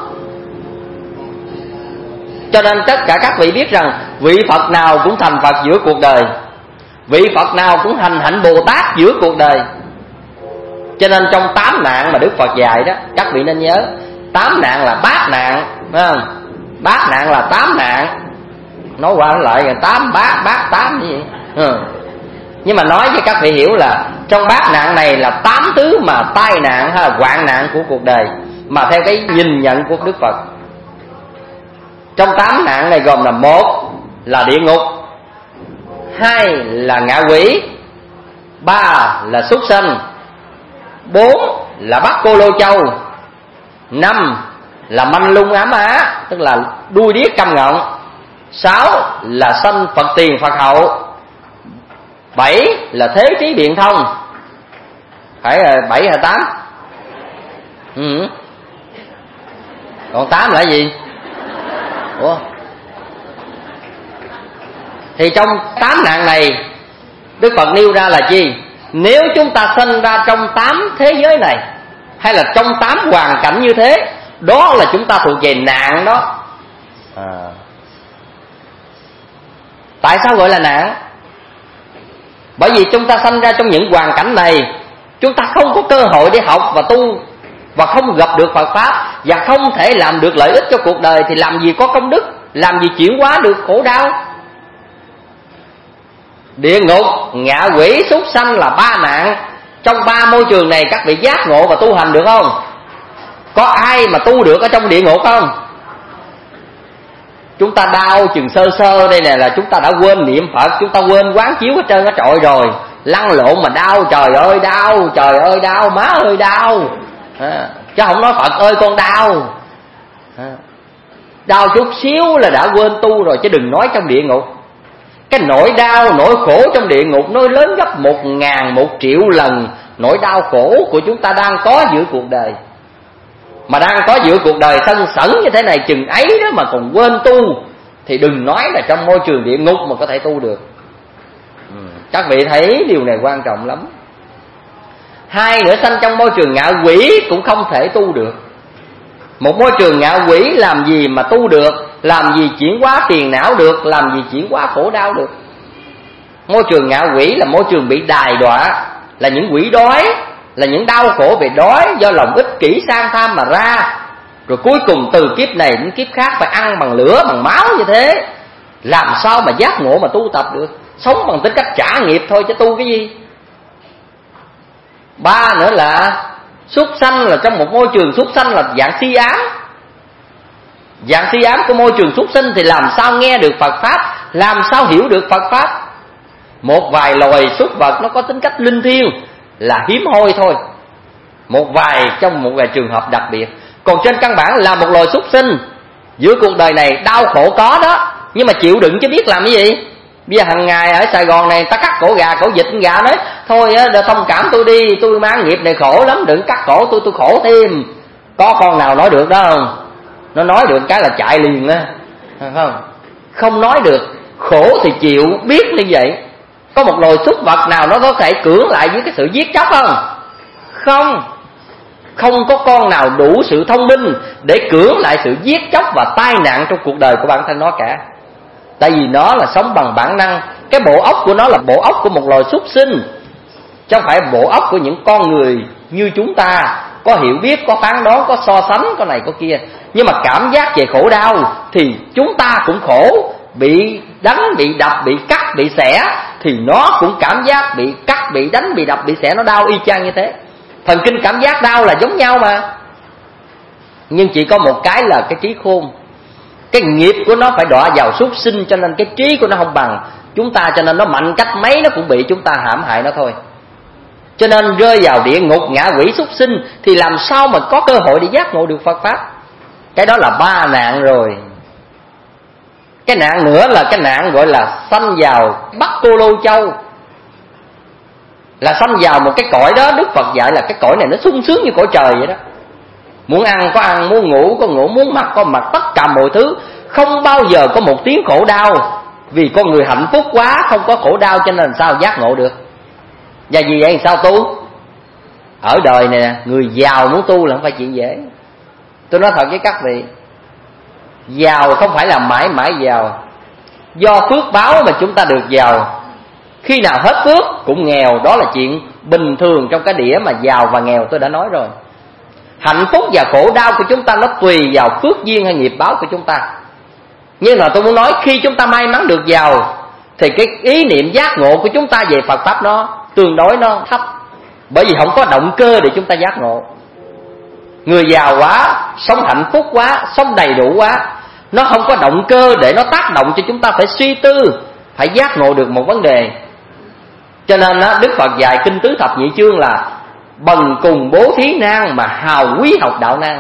Cho nên tất cả các vị biết rằng vị Phật nào cũng thành Phật giữa cuộc đời, vị Phật nào cũng hành hạnh Bồ Tát giữa cuộc đời. Cho nên trong 8 nạn mà Đức Phật dạy đó, các vị nên nhớ 8 nạn là bát nạn, phải không? Bát nạn là 8 nạn. Nói qua nói lại là 8 bát, bát 8 như vậy. Nhưng mà nói với các vị hiểu là trong bát nạn này là 8 thứ mà tai nạn hay là hoạn nạn của cuộc đời, mà theo cái nhìn nhận của Đức Phật. Trong 8 nạn này gồm là: 1 là địa ngục, 2 là ngạ quỷ, 3 là súc sanh, 4 là bắt cô lô châu, 5 là manh lung ám á, tức là đuôi điếc câm ngọng, 6 là sanh Phật tiền Phật hậu, 7 là thế trí biện thông. Phải là 7 hay 8? Còn 8 là gì? Ủa? Thì trong 8 nạn này Đức Phật nêu ra là gì? Nếu chúng ta sinh ra trong 8 thế giới này, hay là trong 8 hoàn cảnh như thế, đó là chúng ta thuộc về nạn đó. Tại sao gọi là nạn? Bởi vì chúng ta sanh ra trong những hoàn cảnh này, chúng ta không có cơ hội để học và tu, và không gặp được Phật Pháp, và không thể làm được lợi ích cho cuộc đời, thì làm gì có công đức, làm gì chuyển hóa được khổ đau. Địa ngục, ngạ quỷ, súc sanh là 3 nạn. Trong 3 môi trường này các vị giác ngộ và tu hành được không? Có ai mà tu được ở trong địa ngục không? Chúng ta đau chừng sơ sơ đây nè là chúng ta đã quên niệm Phật, chúng ta quên quán chiếu hết trơn á trọi rồi, lăn lộn mà đau, trời ơi đau, má ơi đau, chứ không nói Phật ơi con đau. Đau chút xíu là đã quên tu rồi, chứ đừng nói trong địa ngục. Cái nỗi đau, nỗi khổ trong địa ngục nó lớn gấp 1000, 1 triệu lần nỗi đau khổ của chúng ta đang có giữa cuộc đời. Mà đang có giữa cuộc đời sân sẩn như thế này chừng ấy đó mà còn quên tu, thì đừng nói là trong môi trường địa ngục mà có thể tu được. Các vị thấy điều này quan trọng lắm. 2 nữa, sanh trong môi trường ngạ quỷ cũng không thể tu được. Một môi trường ngạ quỷ làm gì mà tu được, làm gì chuyển hóa phiền não được, làm gì chuyển hóa khổ đau được. Môi trường ngạ quỷ là môi trường bị đài đọa, là những quỷ đói, là những đau khổ về đói do lòng ích kỷ sang tham mà ra. Rồi cuối cùng từ kiếp này đến kiếp khác phải ăn bằng lửa bằng máu như thế, Làm sao mà giác ngộ mà tu tập được? Sống bằng tính cách trả nghiệp thôi chứ tu cái gì. Ba nữa là súc sanh, là trong một môi trường súc sanh là dạng si ám. Dạng si ám của môi trường súc sinh thì làm sao nghe được Phật Pháp, làm sao hiểu được Phật Pháp. Một vài loài súc vật nó có tính cách linh thiêng là hiếm hoi thôi, trong một vài trường hợp đặc biệt. Còn trên căn bản là một loài súc sinh, giữa cuộc đời này đau khổ có đó, nhưng mà chịu đựng chứ biết làm cái gì. Bây giờ hàng ngày ở Sài Gòn này ta cắt cổ gà, cổ vịt, gà nói thôi thông cảm tôi đi, tôi mang nghiệp này khổ lắm, đừng cắt cổ tôi khổ thêm. Có con nào nói được đó không? Nó nói được cái là chạy liền á, không? Không nói được. Khổ thì chịu, biết như vậy. Có một loài súc vật nào nó có thể cưỡng lại với cái sự giết chóc không? Không. Không có con nào đủ sự thông minh để cưỡng lại sự giết chóc và tai nạn trong cuộc đời của bản thân nó cả. Tại vì nó là sống bằng bản năng. Cái bộ óc của nó là bộ óc của một loài súc sinh, chứ không phải bộ óc của những con người như chúng ta, có hiểu biết, có phán đoán, có so sánh, có này có kia. Nhưng mà cảm giác về khổ đau thì chúng ta cũng khổ. Bị đánh, bị đập, bị cắt, bị xẻ thì nó cũng cảm giác bị cắt, bị đánh, bị đập, bị xẻ, nó đau y chang như thế. Thần kinh cảm giác đau là giống nhau mà. Nhưng chỉ có một cái là cái trí khôn. Cái nghiệp của nó phải đọa vào súc sinh, cho nên cái trí của nó không bằng chúng ta, cho nên nó mạnh cách mấy nó cũng bị chúng ta hãm hại nó thôi. Cho nên rơi vào địa ngục ngạ quỷ súc sinh thì làm sao mà có cơ hội để giác ngộ được Phật Pháp. Cái đó là ba nạn rồi. Cái nạn nữa là cái nạn gọi là sanh vào Bắc Cô Lô Châu, là sanh vào một cái cõi đó. Đức Phật dạy là cái cõi này nó sung sướng như cõi trời vậy đó. Muốn ăn có ăn, muốn ngủ có ngủ, muốn mặc có mặc, tất cả mọi thứ không bao giờ có một tiếng khổ đau. Vì con người hạnh phúc quá, không có khổ đau, cho nên sao giác ngộ được. Và vì vậy sao tu? Ở đời này nè, người giàu muốn tu là không phải chuyện dễ. Tôi nói thật với các vị, giàu không phải là mãi mãi giàu. Do phước báo mà chúng ta được giàu. Khi nào hết phước cũng nghèo, đó là chuyện bình thường trong cái đĩa mà giàu và nghèo tôi đã nói rồi. Hạnh phúc và khổ đau của chúng ta nó tùy vào phước duyên hay nghiệp báo của chúng ta. Nhưng mà tôi muốn nói, khi chúng ta may mắn được giàu thì cái ý niệm giác ngộ của chúng ta về Phật Pháp nó tương đối nó thấp. Bởi vì không có động cơ để chúng ta giác ngộ. Người giàu quá, sống hạnh phúc quá, sống đầy đủ quá, nó không có động cơ để nó tác động cho chúng ta phải suy tư, phải giác ngộ được một vấn đề. Cho nên Đức Phật dạy kinh tứ thập nhị chương là bần cùng bố thí nan mà hào quý học đạo nan.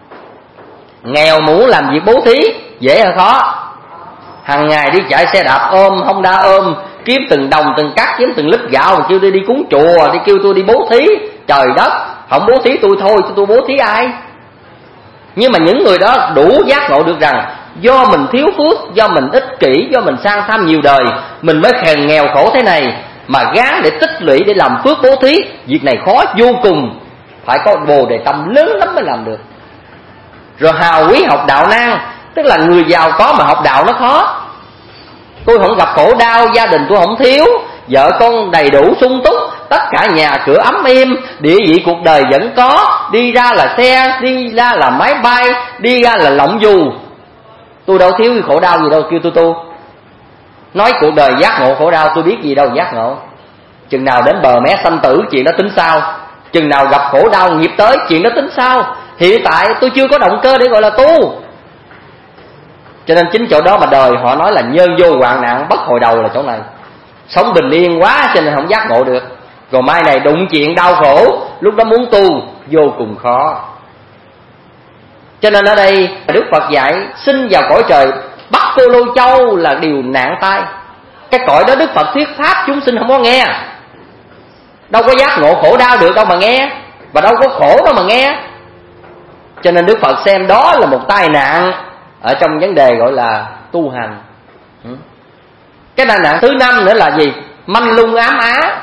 Nghèo muốn làm việc bố thí dễ hay khó? Hàng ngày đi chạy xe đạp ôm Honda ôm, kiếm từng đồng từng cắt, kiếm từng lít gạo mà kêu tôi đi cúng chùa, đi kêu tôi đi bố thí. Trời đất, không bố thí tôi thôi chứ tôi bố thí ai? Nhưng mà những người đó đủ giác ngộ được rằng do mình thiếu phước, do mình ích kỷ, do mình sang tham nhiều đời, mình mới nghèo khổ thế này. Mà gán để tích lũy để làm phước bố thí, việc này khó vô cùng, phải có bồ đề tâm lớn lắm mới làm được. Rồi hào quý học đạo nan, tức là người giàu có mà học đạo nó khó. Tôi không gặp khổ đau, gia đình tôi không thiếu, vợ con đầy đủ sung túc, tất cả nhà cửa ấm êm, địa vị cuộc đời vẫn có, đi ra là xe, đi ra là máy bay, đi ra là lọng dù. Tôi đâu thiếu khổ đau gì đâu kêu tôi tu. Nói cuộc đời giác ngộ khổ đau tôi biết gì đâu giác ngộ. Chừng nào đến bờ mé sanh tử chuyện đó tính sao. Chừng nào gặp khổ đau nghiệp tới chuyện đó tính sao. Hiện tại tôi chưa có động cơ để gọi là tu. Cho nên chính chỗ đó mà đời họ nói là nhân vô hoạn nạn bất hồi đầu là chỗ này. Sống bình yên quá cho nên không giác ngộ được. Rồi mai này đụng chuyện đau khổ, lúc đó muốn tu vô cùng khó. Cho nên ở đây Đức Phật dạy sinh vào cõi trời Bắc Cô Lô Châu là điều nạn tai. Cái cõi đó Đức Phật thuyết pháp chúng sinh không có nghe. Đâu có giác ngộ khổ đau được đâu mà nghe. Và đâu có khổ đâu mà nghe. Cho nên Đức Phật xem đó là một tai nạn ở trong vấn đề gọi là tu hành. Cái tai nạn thứ năm nữa là gì? Manh lung ám á,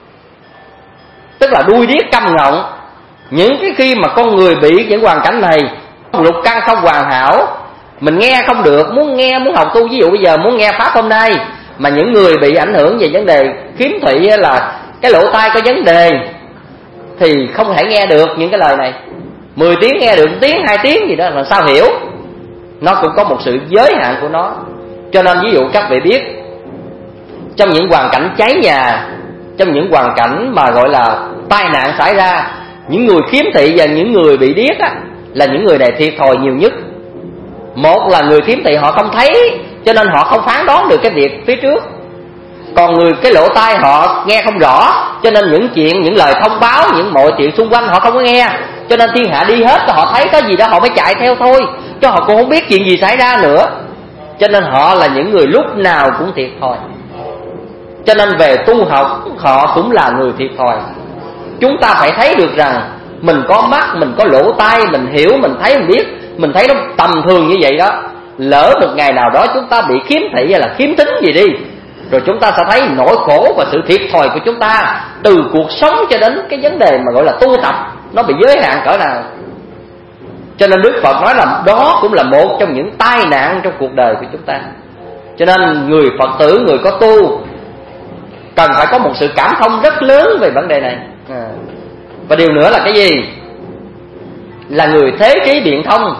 tức là đuôi điếc câm ngọng. Những cái khi mà con người bị những hoàn cảnh này, lục căn không hoàn hảo, mình nghe không được, muốn nghe muốn học tu. Ví dụ bây giờ muốn nghe pháp hôm nay, mà những người bị ảnh hưởng về vấn đề khiếm thị là cái lỗ tai có vấn đề thì không thể nghe được những cái lời này. 10 tiếng nghe được 1 tiếng 2 tiếng gì đó là sao hiểu. Nó cũng có một sự giới hạn của nó. Cho nên ví dụ các vị biết, trong những hoàn cảnh cháy nhà, trong những hoàn cảnh mà gọi là tai nạn xảy ra, những người khiếm thị và những người bị điếc á, là những người này thiệt thòi nhiều nhất. Một là người khiếm thị họ không thấy, cho nên họ không phán đoán được cái việc phía trước. Còn người cái lỗ tai họ nghe không rõ, cho nên những chuyện, những lời thông báo, những mọi chuyện xung quanh họ không có nghe. Cho nên thiên hạ đi hết, họ thấy có gì đó họ mới chạy theo thôi, chứ họ cũng không biết chuyện gì xảy ra nữa. Cho nên họ là những người lúc nào cũng thiệt thòi. Cho nên về tu học, họ cũng là người thiệt thòi. Chúng ta phải thấy được rằng mình có mắt, mình có lỗ tai, mình hiểu, mình thấy, mình biết. Mình thấy nó tầm thường như vậy đó. Lỡ một ngày nào đó chúng ta bị khiếm thị hay là khiếm thính gì đi, rồi chúng ta sẽ thấy nỗi khổ và sự thiệt thòi của chúng ta, từ cuộc sống cho đến cái vấn đề mà gọi là tu tập, nó bị giới hạn cỡ nào. Cho nên Đức Phật nói là đó cũng là một trong những tai nạn trong cuộc đời của chúng ta. Cho nên người Phật tử, người có tu cần phải có một sự cảm thông rất lớn về vấn đề này. Và điều nữa là cái gì? Là người thế trí biện thông.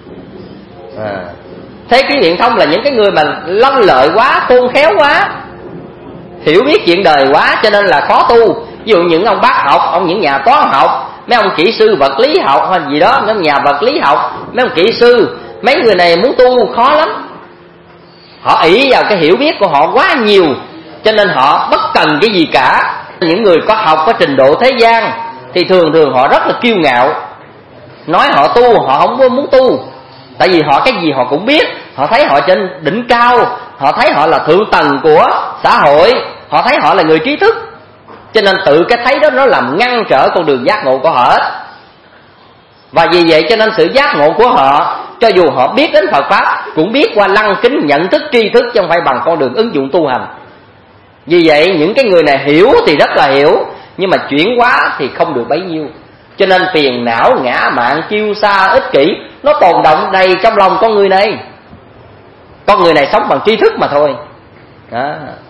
Thế trí biện thông là những cái người mà lanh lợi quá, khôn khéo quá, hiểu biết chuyện đời quá, cho nên là khó tu. Ví dụ những ông bác học, những nhà toán học, mấy ông kỹ sư vật lý học hay gì đó, mấy ông nhà vật lý học, mấy ông kỹ sư, mấy người này muốn tu khó lắm. Họ ỷ vào cái hiểu biết của họ quá nhiều, cho nên họ bất cần cái gì cả. Những người có học, có trình độ thế gian thì thường thường họ rất là kiêu ngạo, nói họ tu, họ không muốn tu. Tại vì họ cái gì họ cũng biết, họ thấy họ trên đỉnh cao, họ thấy họ là thượng tầng của xã hội, họ thấy họ là người trí thức. Cho nên tự cái thấy đó nó làm ngăn trở con đường giác ngộ của họ. Và vì vậy cho nên sự giác ngộ của họ, cho dù họ biết đến Phật Pháp, cũng biết qua lăng kính nhận thức tri thức, chứ không phải bằng con đường ứng dụng tu hành. Vì vậy những cái người này hiểu thì rất là hiểu, nhưng mà chuyển hóa thì không được bấy nhiêu. Cho nên phiền não, ngã mạn, kiêu sa, ích kỷ nó tồn động đầy trong lòng con người này. Con người này sống bằng tri thức mà thôi đó.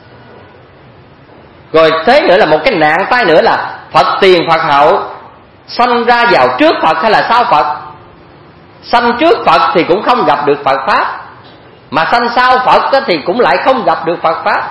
Rồi thế nữa là một cái nạn tai nữa là Phật tiền Phật hậu. Sanh ra vào trước Phật hay là sau Phật? Sanh trước Phật thì cũng không gặp được Phật Pháp, mà sanh sau Phật thì cũng lại không gặp được Phật Pháp.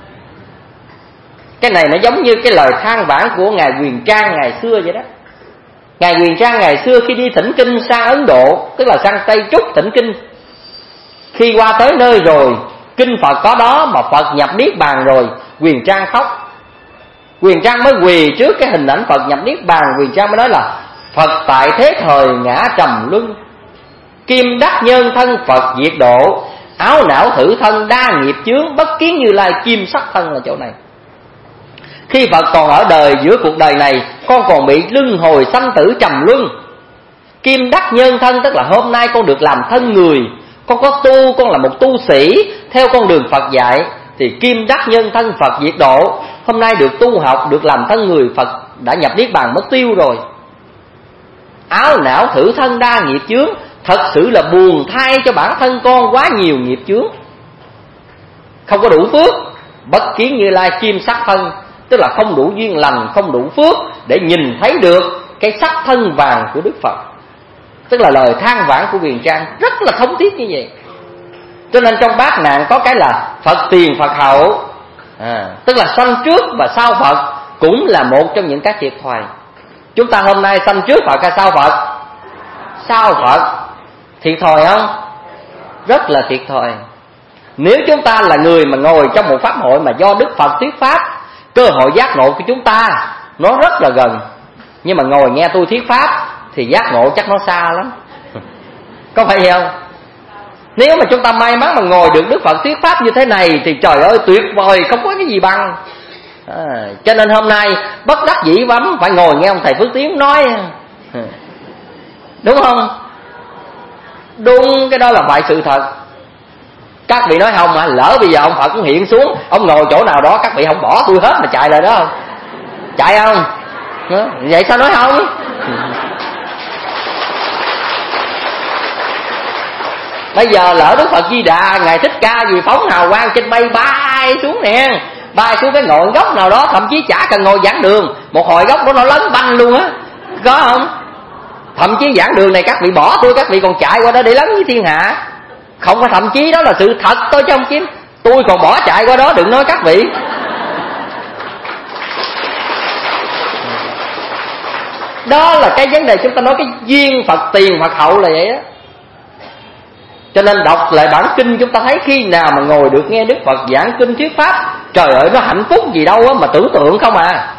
Cái này nó giống như cái lời than vãn của Ngài Huyền Trang ngày xưa vậy đó. Ngài Huyền Trang ngày xưa khi đi thỉnh kinh sang Ấn Độ, tức là sang Tây Trúc thỉnh kinh, khi qua tới nơi rồi, kinh Phật có đó mà Phật nhập Niết Bàn rồi, Huyền Trang khóc. Huyền Trang mới quỳ trước cái hình ảnh Phật nhập Niết Bàn. Huyền Trang mới nói là Phật tại thế thời ngã trầm luân, kim đắc nhân thân Phật diệt độ, áo não thử thân đa nghiệp chướng, bất kiến Như Lai kim sắc thân. Là chỗ này. Khi Phật còn ở đời, giữa cuộc đời này, con còn bị luân hồi sanh tử trầm luân. Kim đắc nhân thân tức là hôm nay con được làm thân người, con có tu, con là một tu sĩ theo con đường Phật dạy, thì kim đắc nhân thân Phật diệt độ. Hôm nay được tu học, được làm thân người, Phật đã nhập Niết Bàn mất tiêu rồi. Áo não thử thân đa nghiệp chướng, thật sự là buồn thay cho bản thân con quá nhiều nghiệp chướng, không có đủ phước. Bất kiến Như Lai kim sắc thân, tức là không đủ duyên lành, không đủ phước để nhìn thấy được cái sắc thân vàng của Đức Phật. Tức là lời than vãn của Huyền Trang rất là thống thiết như vậy. Cho nên trong bát nạn có cái là Phật tiền Phật hậu, tức là sanh trước và sau Phật, cũng là một trong những cái thiệt thòi. Chúng ta hôm nay sanh trước Phật hay sau Phật? Sau Phật. Thiệt thòi không? Rất là thiệt thòi. Nếu chúng ta là người mà ngồi trong một pháp hội mà do Đức Phật thuyết pháp, cơ hội giác ngộ của chúng ta nó rất là gần, nhưng mà ngồi nghe tôi thuyết pháp thì giác ngộ chắc nó xa lắm. Có phải vậy không? Nếu mà chúng ta may mắn mà ngồi được Đức Phật thuyết pháp như thế này thì trời ơi tuyệt vời, không có cái gì bằng. Cho nên hôm nay bất đắc dĩ lắm phải ngồi nghe ông thầy Phước Tiến nói, đúng không? Đúng, cái đó là phải sự thật. Các vị nói không mà lỡ bây giờ ông Phật cũng hiện xuống, ông ngồi chỗ nào đó, các vị không bỏ tôi hết mà chạy lại đó không? Chạy không? Vậy sao nói không? Bây giờ lỡ Đức Phật Di Đà, Ngài Thích Ca gì phóng hào quang trên mây bay xuống nè, bay xuống cái ngọn gốc nào đó, thậm chí chả cần ngồi giảng đường, một hồi gốc đó nó lớn banh luôn á, có không? Thậm chí giảng đường này các vị bỏ tôi, các vị còn chạy qua đó để lấn với thiên hạ, Không có thậm chí, đó là sự thật tôi chứ không kiếm. Tôi còn bỏ chạy qua đó, đừng nói các vị. Đó là cái vấn đề chúng ta nói cái duyên Phật tiền Phật hậu là vậy á. Cho nên đọc lại bản kinh chúng ta thấy khi nào mà ngồi được nghe Đức Phật giảng kinh thuyết pháp, trời ơi nó hạnh phúc gì đâu á, mà tưởng tượng không à.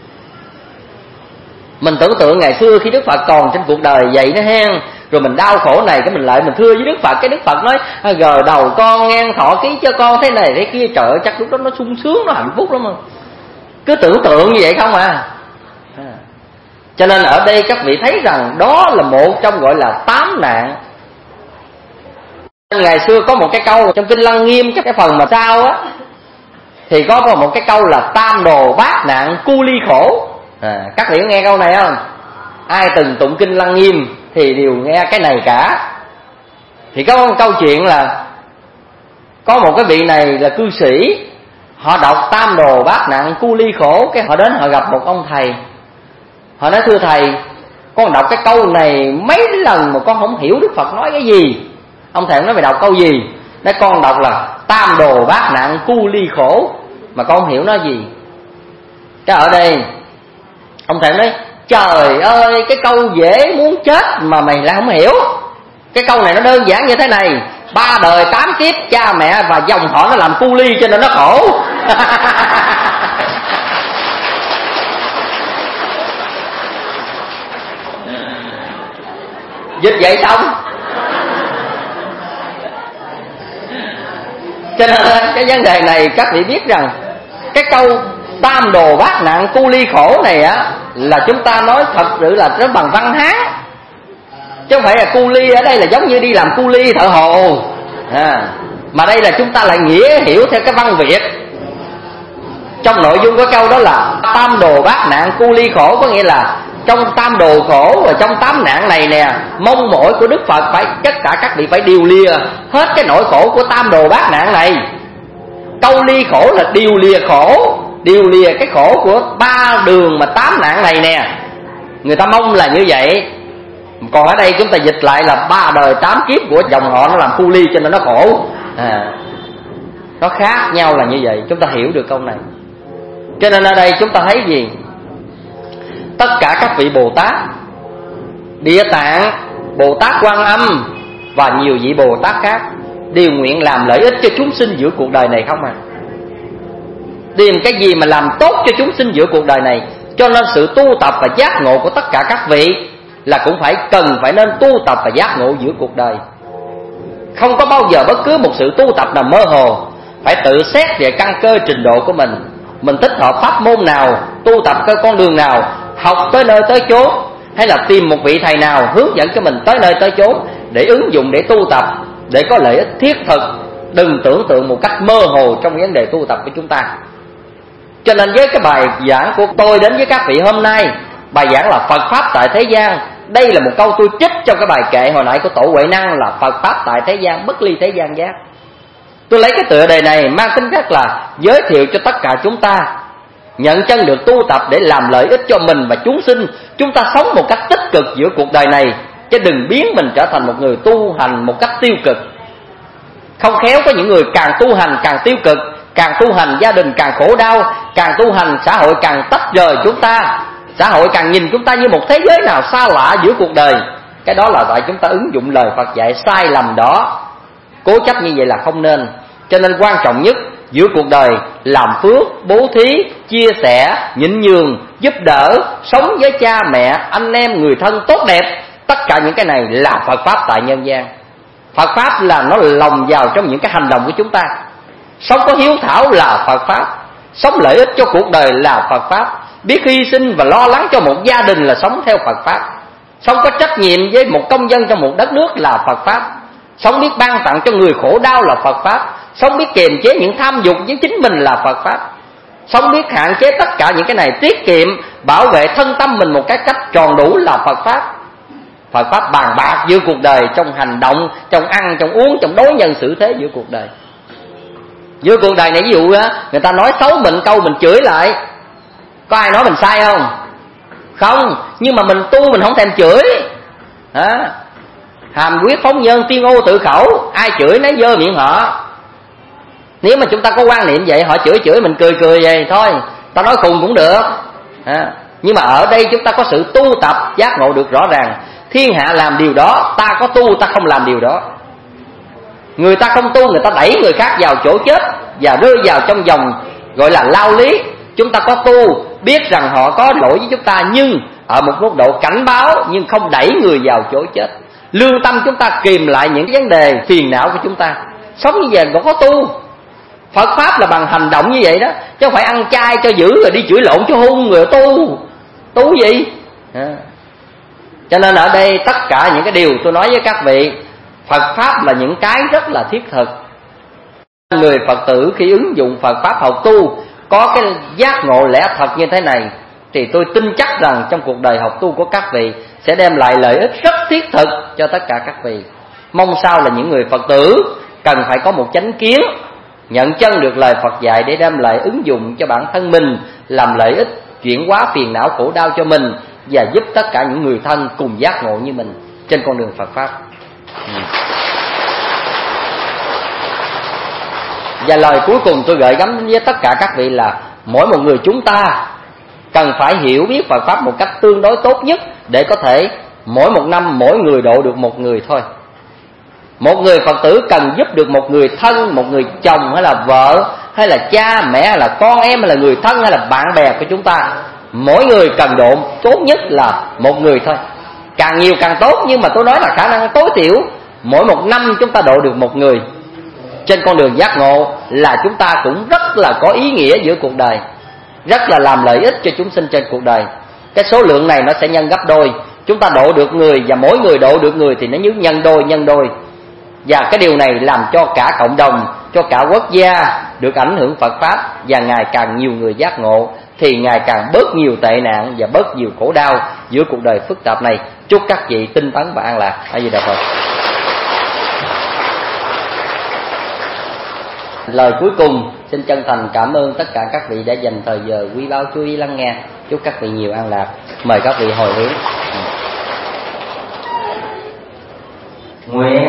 Mình tưởng tượng ngày xưa khi Đức Phật còn trên cuộc đời vậy đó hen, rồi mình đau khổ này, cái mình lại mình thưa với Đức Phật, cái Đức Phật nói gờ đầu con ngang thọ ký cho con thế này thế kia, trời ơi chắc lúc đó nó sung sướng, nó hạnh phúc lắm mà. Cứ tưởng tượng như vậy không à. Cho nên ở đây các vị thấy rằng đó là một trong gọi là 8 nạn. Ngày xưa có một cái câu trong Kinh Lăng Nghiêm, cái phần mà sau á, thì có một cái câu là tam đồ bát nạn cu ly khổ. Các vị có nghe câu này không? Ai từng tụng Kinh Lăng Nghiêm thì đều nghe cái này cả. Thì có một câu chuyện là có một cái vị này là cư sĩ, họ đọc tam đồ bát nạn cu ly khổ, cái họ đến họ gặp một ông thầy. Họ nói thưa thầy, con đọc cái câu này mấy lần mà con không hiểu Đức Phật nói cái gì. Ông thầy nói mày đọc câu gì? Nói con đọc là tam đồ bát nạn cu ly khổ, mà con không hiểu nó gì. Cái ở đây ông thầy nói trời ơi cái câu dễ muốn chết mà mày lại không hiểu. Cái câu này nó đơn giản như thế này: 3 đời 8 kiếp cha mẹ và dòng họ nó làm cu ly cho nên nó khổ. Dịch vậy xong. Cho nên cái vấn đề này các vị biết rằng cái câu tam đồ bát nạn cu ly khổ này á, là chúng ta nói thật sự là nó bằng văn Hán, chứ không phải là cu ly ở đây là giống như đi làm cu ly thợ hồ mà đây là chúng ta lại nghĩa hiểu theo cái văn Việt. Trong nội dung của câu đó là tam đồ bát nạn cu ly khổ, có nghĩa là trong tam đồ khổ và trong 8 nạn này nè, mong mỏi của Đức Phật phải tất cả các vị phải điều lìa hết cái nỗi khổ của tam đồ bát nạn này. Câu ly khổ là điều lìa khổ, điều lìa cái khổ của 3 đường mà 8 nạn này nè. Người ta mong là như vậy. Còn ở đây chúng ta dịch lại là 3 đời 8 kiếp của dòng họ nó làm cu ly cho nên nó khổ. Nó khác nhau là như vậy, chúng ta hiểu được câu này. Cho nên ở đây chúng ta thấy gì? Tất cả các vị Bồ Tát, Địa Tạng, Bồ Tát Quan Âm và nhiều vị Bồ Tát khác đều nguyện làm lợi ích cho chúng sinh giữa cuộc đời này không à. Tìm cái gì mà làm tốt cho chúng sinh giữa cuộc đời này. Cho nên sự tu tập và giác ngộ của tất cả các vị là cũng phải nên tu tập và giác ngộ giữa cuộc đời. Không có bao giờ bất cứ một sự tu tập nào mơ hồ. Phải tự xét về căn cơ trình độ của mình. Mình thích hợp pháp môn nào, tu tập cái con đường nào, học tới nơi tới chốn, hay là tìm một vị thầy nào hướng dẫn cho mình tới nơi tới chốn để ứng dụng, để tu tập, để có lợi ích thiết thực. Đừng tưởng tượng một cách mơ hồ trong vấn đề tu tập của chúng ta. Cho nên với cái bài giảng của tôi đến với các vị hôm nay, bài giảng là Phật Pháp tại thế gian. Đây là một câu tôi trích trong cái bài kệ hồi nãy của Tổ Huệ Năng là Phật Pháp tại thế gian, bất ly thế gian giác. Tôi lấy cái tựa đề này mang tính chất là giới thiệu cho tất cả chúng ta nhận chân được tu tập để làm lợi ích cho mình và chúng sinh. Chúng ta sống một cách tích cực giữa cuộc đời này, chứ đừng biến mình trở thành một người tu hành một cách tiêu cực. Không khéo có những người càng tu hành càng tiêu cực, càng tu hành gia đình càng khổ đau, càng tu hành xã hội càng tách rời chúng ta, xã hội càng nhìn chúng ta như một thế giới nào xa lạ giữa cuộc đời. Cái đó là tại chúng ta ứng dụng lời Phật dạy sai lầm đó. Cố chấp như vậy là không nên. Cho nên quan trọng nhất giữa cuộc đời làm phước, bố thí, chia sẻ, nhịn nhường, giúp đỡ, sống với cha mẹ, anh em, người thân tốt đẹp. Tất cả những cái này là Phật Pháp tại nhân gian. Phật Pháp là nó lồng vào trong những cái hành động của chúng ta. Sống có hiếu thảo là Phật Pháp, sống lợi ích cho cuộc đời là Phật Pháp, biết hy sinh và lo lắng cho một gia đình là sống theo Phật Pháp, sống có trách nhiệm với một công dân trong một đất nước là Phật Pháp, sống biết ban tặng cho người khổ đau là Phật Pháp, sống biết kiềm chế những tham dục với chính mình là Phật Pháp, sống biết hạn chế tất cả những cái này, tiết kiệm, bảo vệ thân tâm mình một cái cách tròn đủ là Phật Pháp. Phật Pháp bàn bạc giữa cuộc đời, trong hành động, trong ăn, trong uống, trong đối nhân xử thế giữa cuộc đời. Giữa cuộc đời này ví dụ á, người ta nói xấu mình câu mình chửi lại, có ai nói mình sai không? Không, nhưng mà mình tu mình không thèm chửi. hàm quyết phóng nhân, tiên ô tự khẩu, ai chửi nấy dơ miệng họ. Nếu mà chúng ta có quan niệm vậy, họ chửi mình cười vậy thôi, ta nói khùng cũng được. Nhưng mà ở đây chúng ta có sự tu tập giác ngộ được rõ ràng. Thiên hạ làm điều đó, ta có tu ta không làm điều đó. Người ta không tu, người ta đẩy người khác vào chỗ chết và rơi vào trong vòng gọi là lao lý. Chúng ta có tu, biết rằng họ có lỗi với chúng ta, nhưng ở một mức độ cảnh báo, nhưng không đẩy người vào chỗ chết. Lương tâm chúng ta kìm lại những vấn đề phiền não của chúng ta. Sống như vậy còn có tu. Phật Pháp là bằng hành động như vậy đó, chứ không phải ăn chay cho dữ rồi đi chửi lộn cho hung rồi tu gì. Cho nên ở đây tất cả những cái điều tôi nói với các vị, Phật Pháp là những cái rất là thiết thực. Người Phật tử khi ứng dụng Phật Pháp học tu, có cái giác ngộ lẽ thật như thế này, thì tôi tin chắc rằng trong cuộc đời học tu của các vị sẽ đem lại lợi ích rất thiết thực cho tất cả các vị. Mong sao là những người Phật tử cần phải có một chánh kiến, nhận chân được lời Phật dạy để đem lại ứng dụng cho bản thân mình, làm lợi ích, chuyển hóa phiền não khổ đau cho mình, và giúp tất cả những người thân cùng giác ngộ như mình trên con đường Phật Pháp. Và lời cuối cùng tôi gửi gắm với tất cả các vị là mỗi một người chúng ta cần phải hiểu biết Phật Pháp một cách tương đối tốt nhất, để có thể mỗi một năm mỗi người độ được một người thôi. Một người Phật tử cần giúp được một người thân, một người chồng hay là vợ, hay là cha mẹ, hay là con em, hay là người thân, hay là bạn bè của chúng ta. Mỗi người cần độ tốt nhất là một người thôi. Càng nhiều càng tốt, nhưng mà tôi nói là khả năng tối thiểu mỗi một năm chúng ta độ được một người trên con đường giác ngộ, là chúng ta cũng rất là có ý nghĩa giữa cuộc đời, rất là làm lợi ích cho chúng sinh trên cuộc đời. Cái số lượng này nó sẽ nhân gấp đôi. Chúng ta độ được người, và mỗi người độ được người thì nó nhân đôi. Và cái điều này làm cho cả cộng đồng, cho cả quốc gia được ảnh hưởng Phật Pháp, và ngày càng nhiều người giác ngộ thì ngày càng bớt nhiều tệ nạn và bớt nhiều khổ đau giữa cuộc đời phức tạp này. Chúc các vị tinh tấn và an lạc. A Di Đà Phật. Lời cuối cùng xin chân thành cảm ơn tất cả các vị đã dành thời giờ quý báu chú ý lắng nghe. Chúc các vị nhiều an lạc. Mời các vị hồi hướng. Nguyện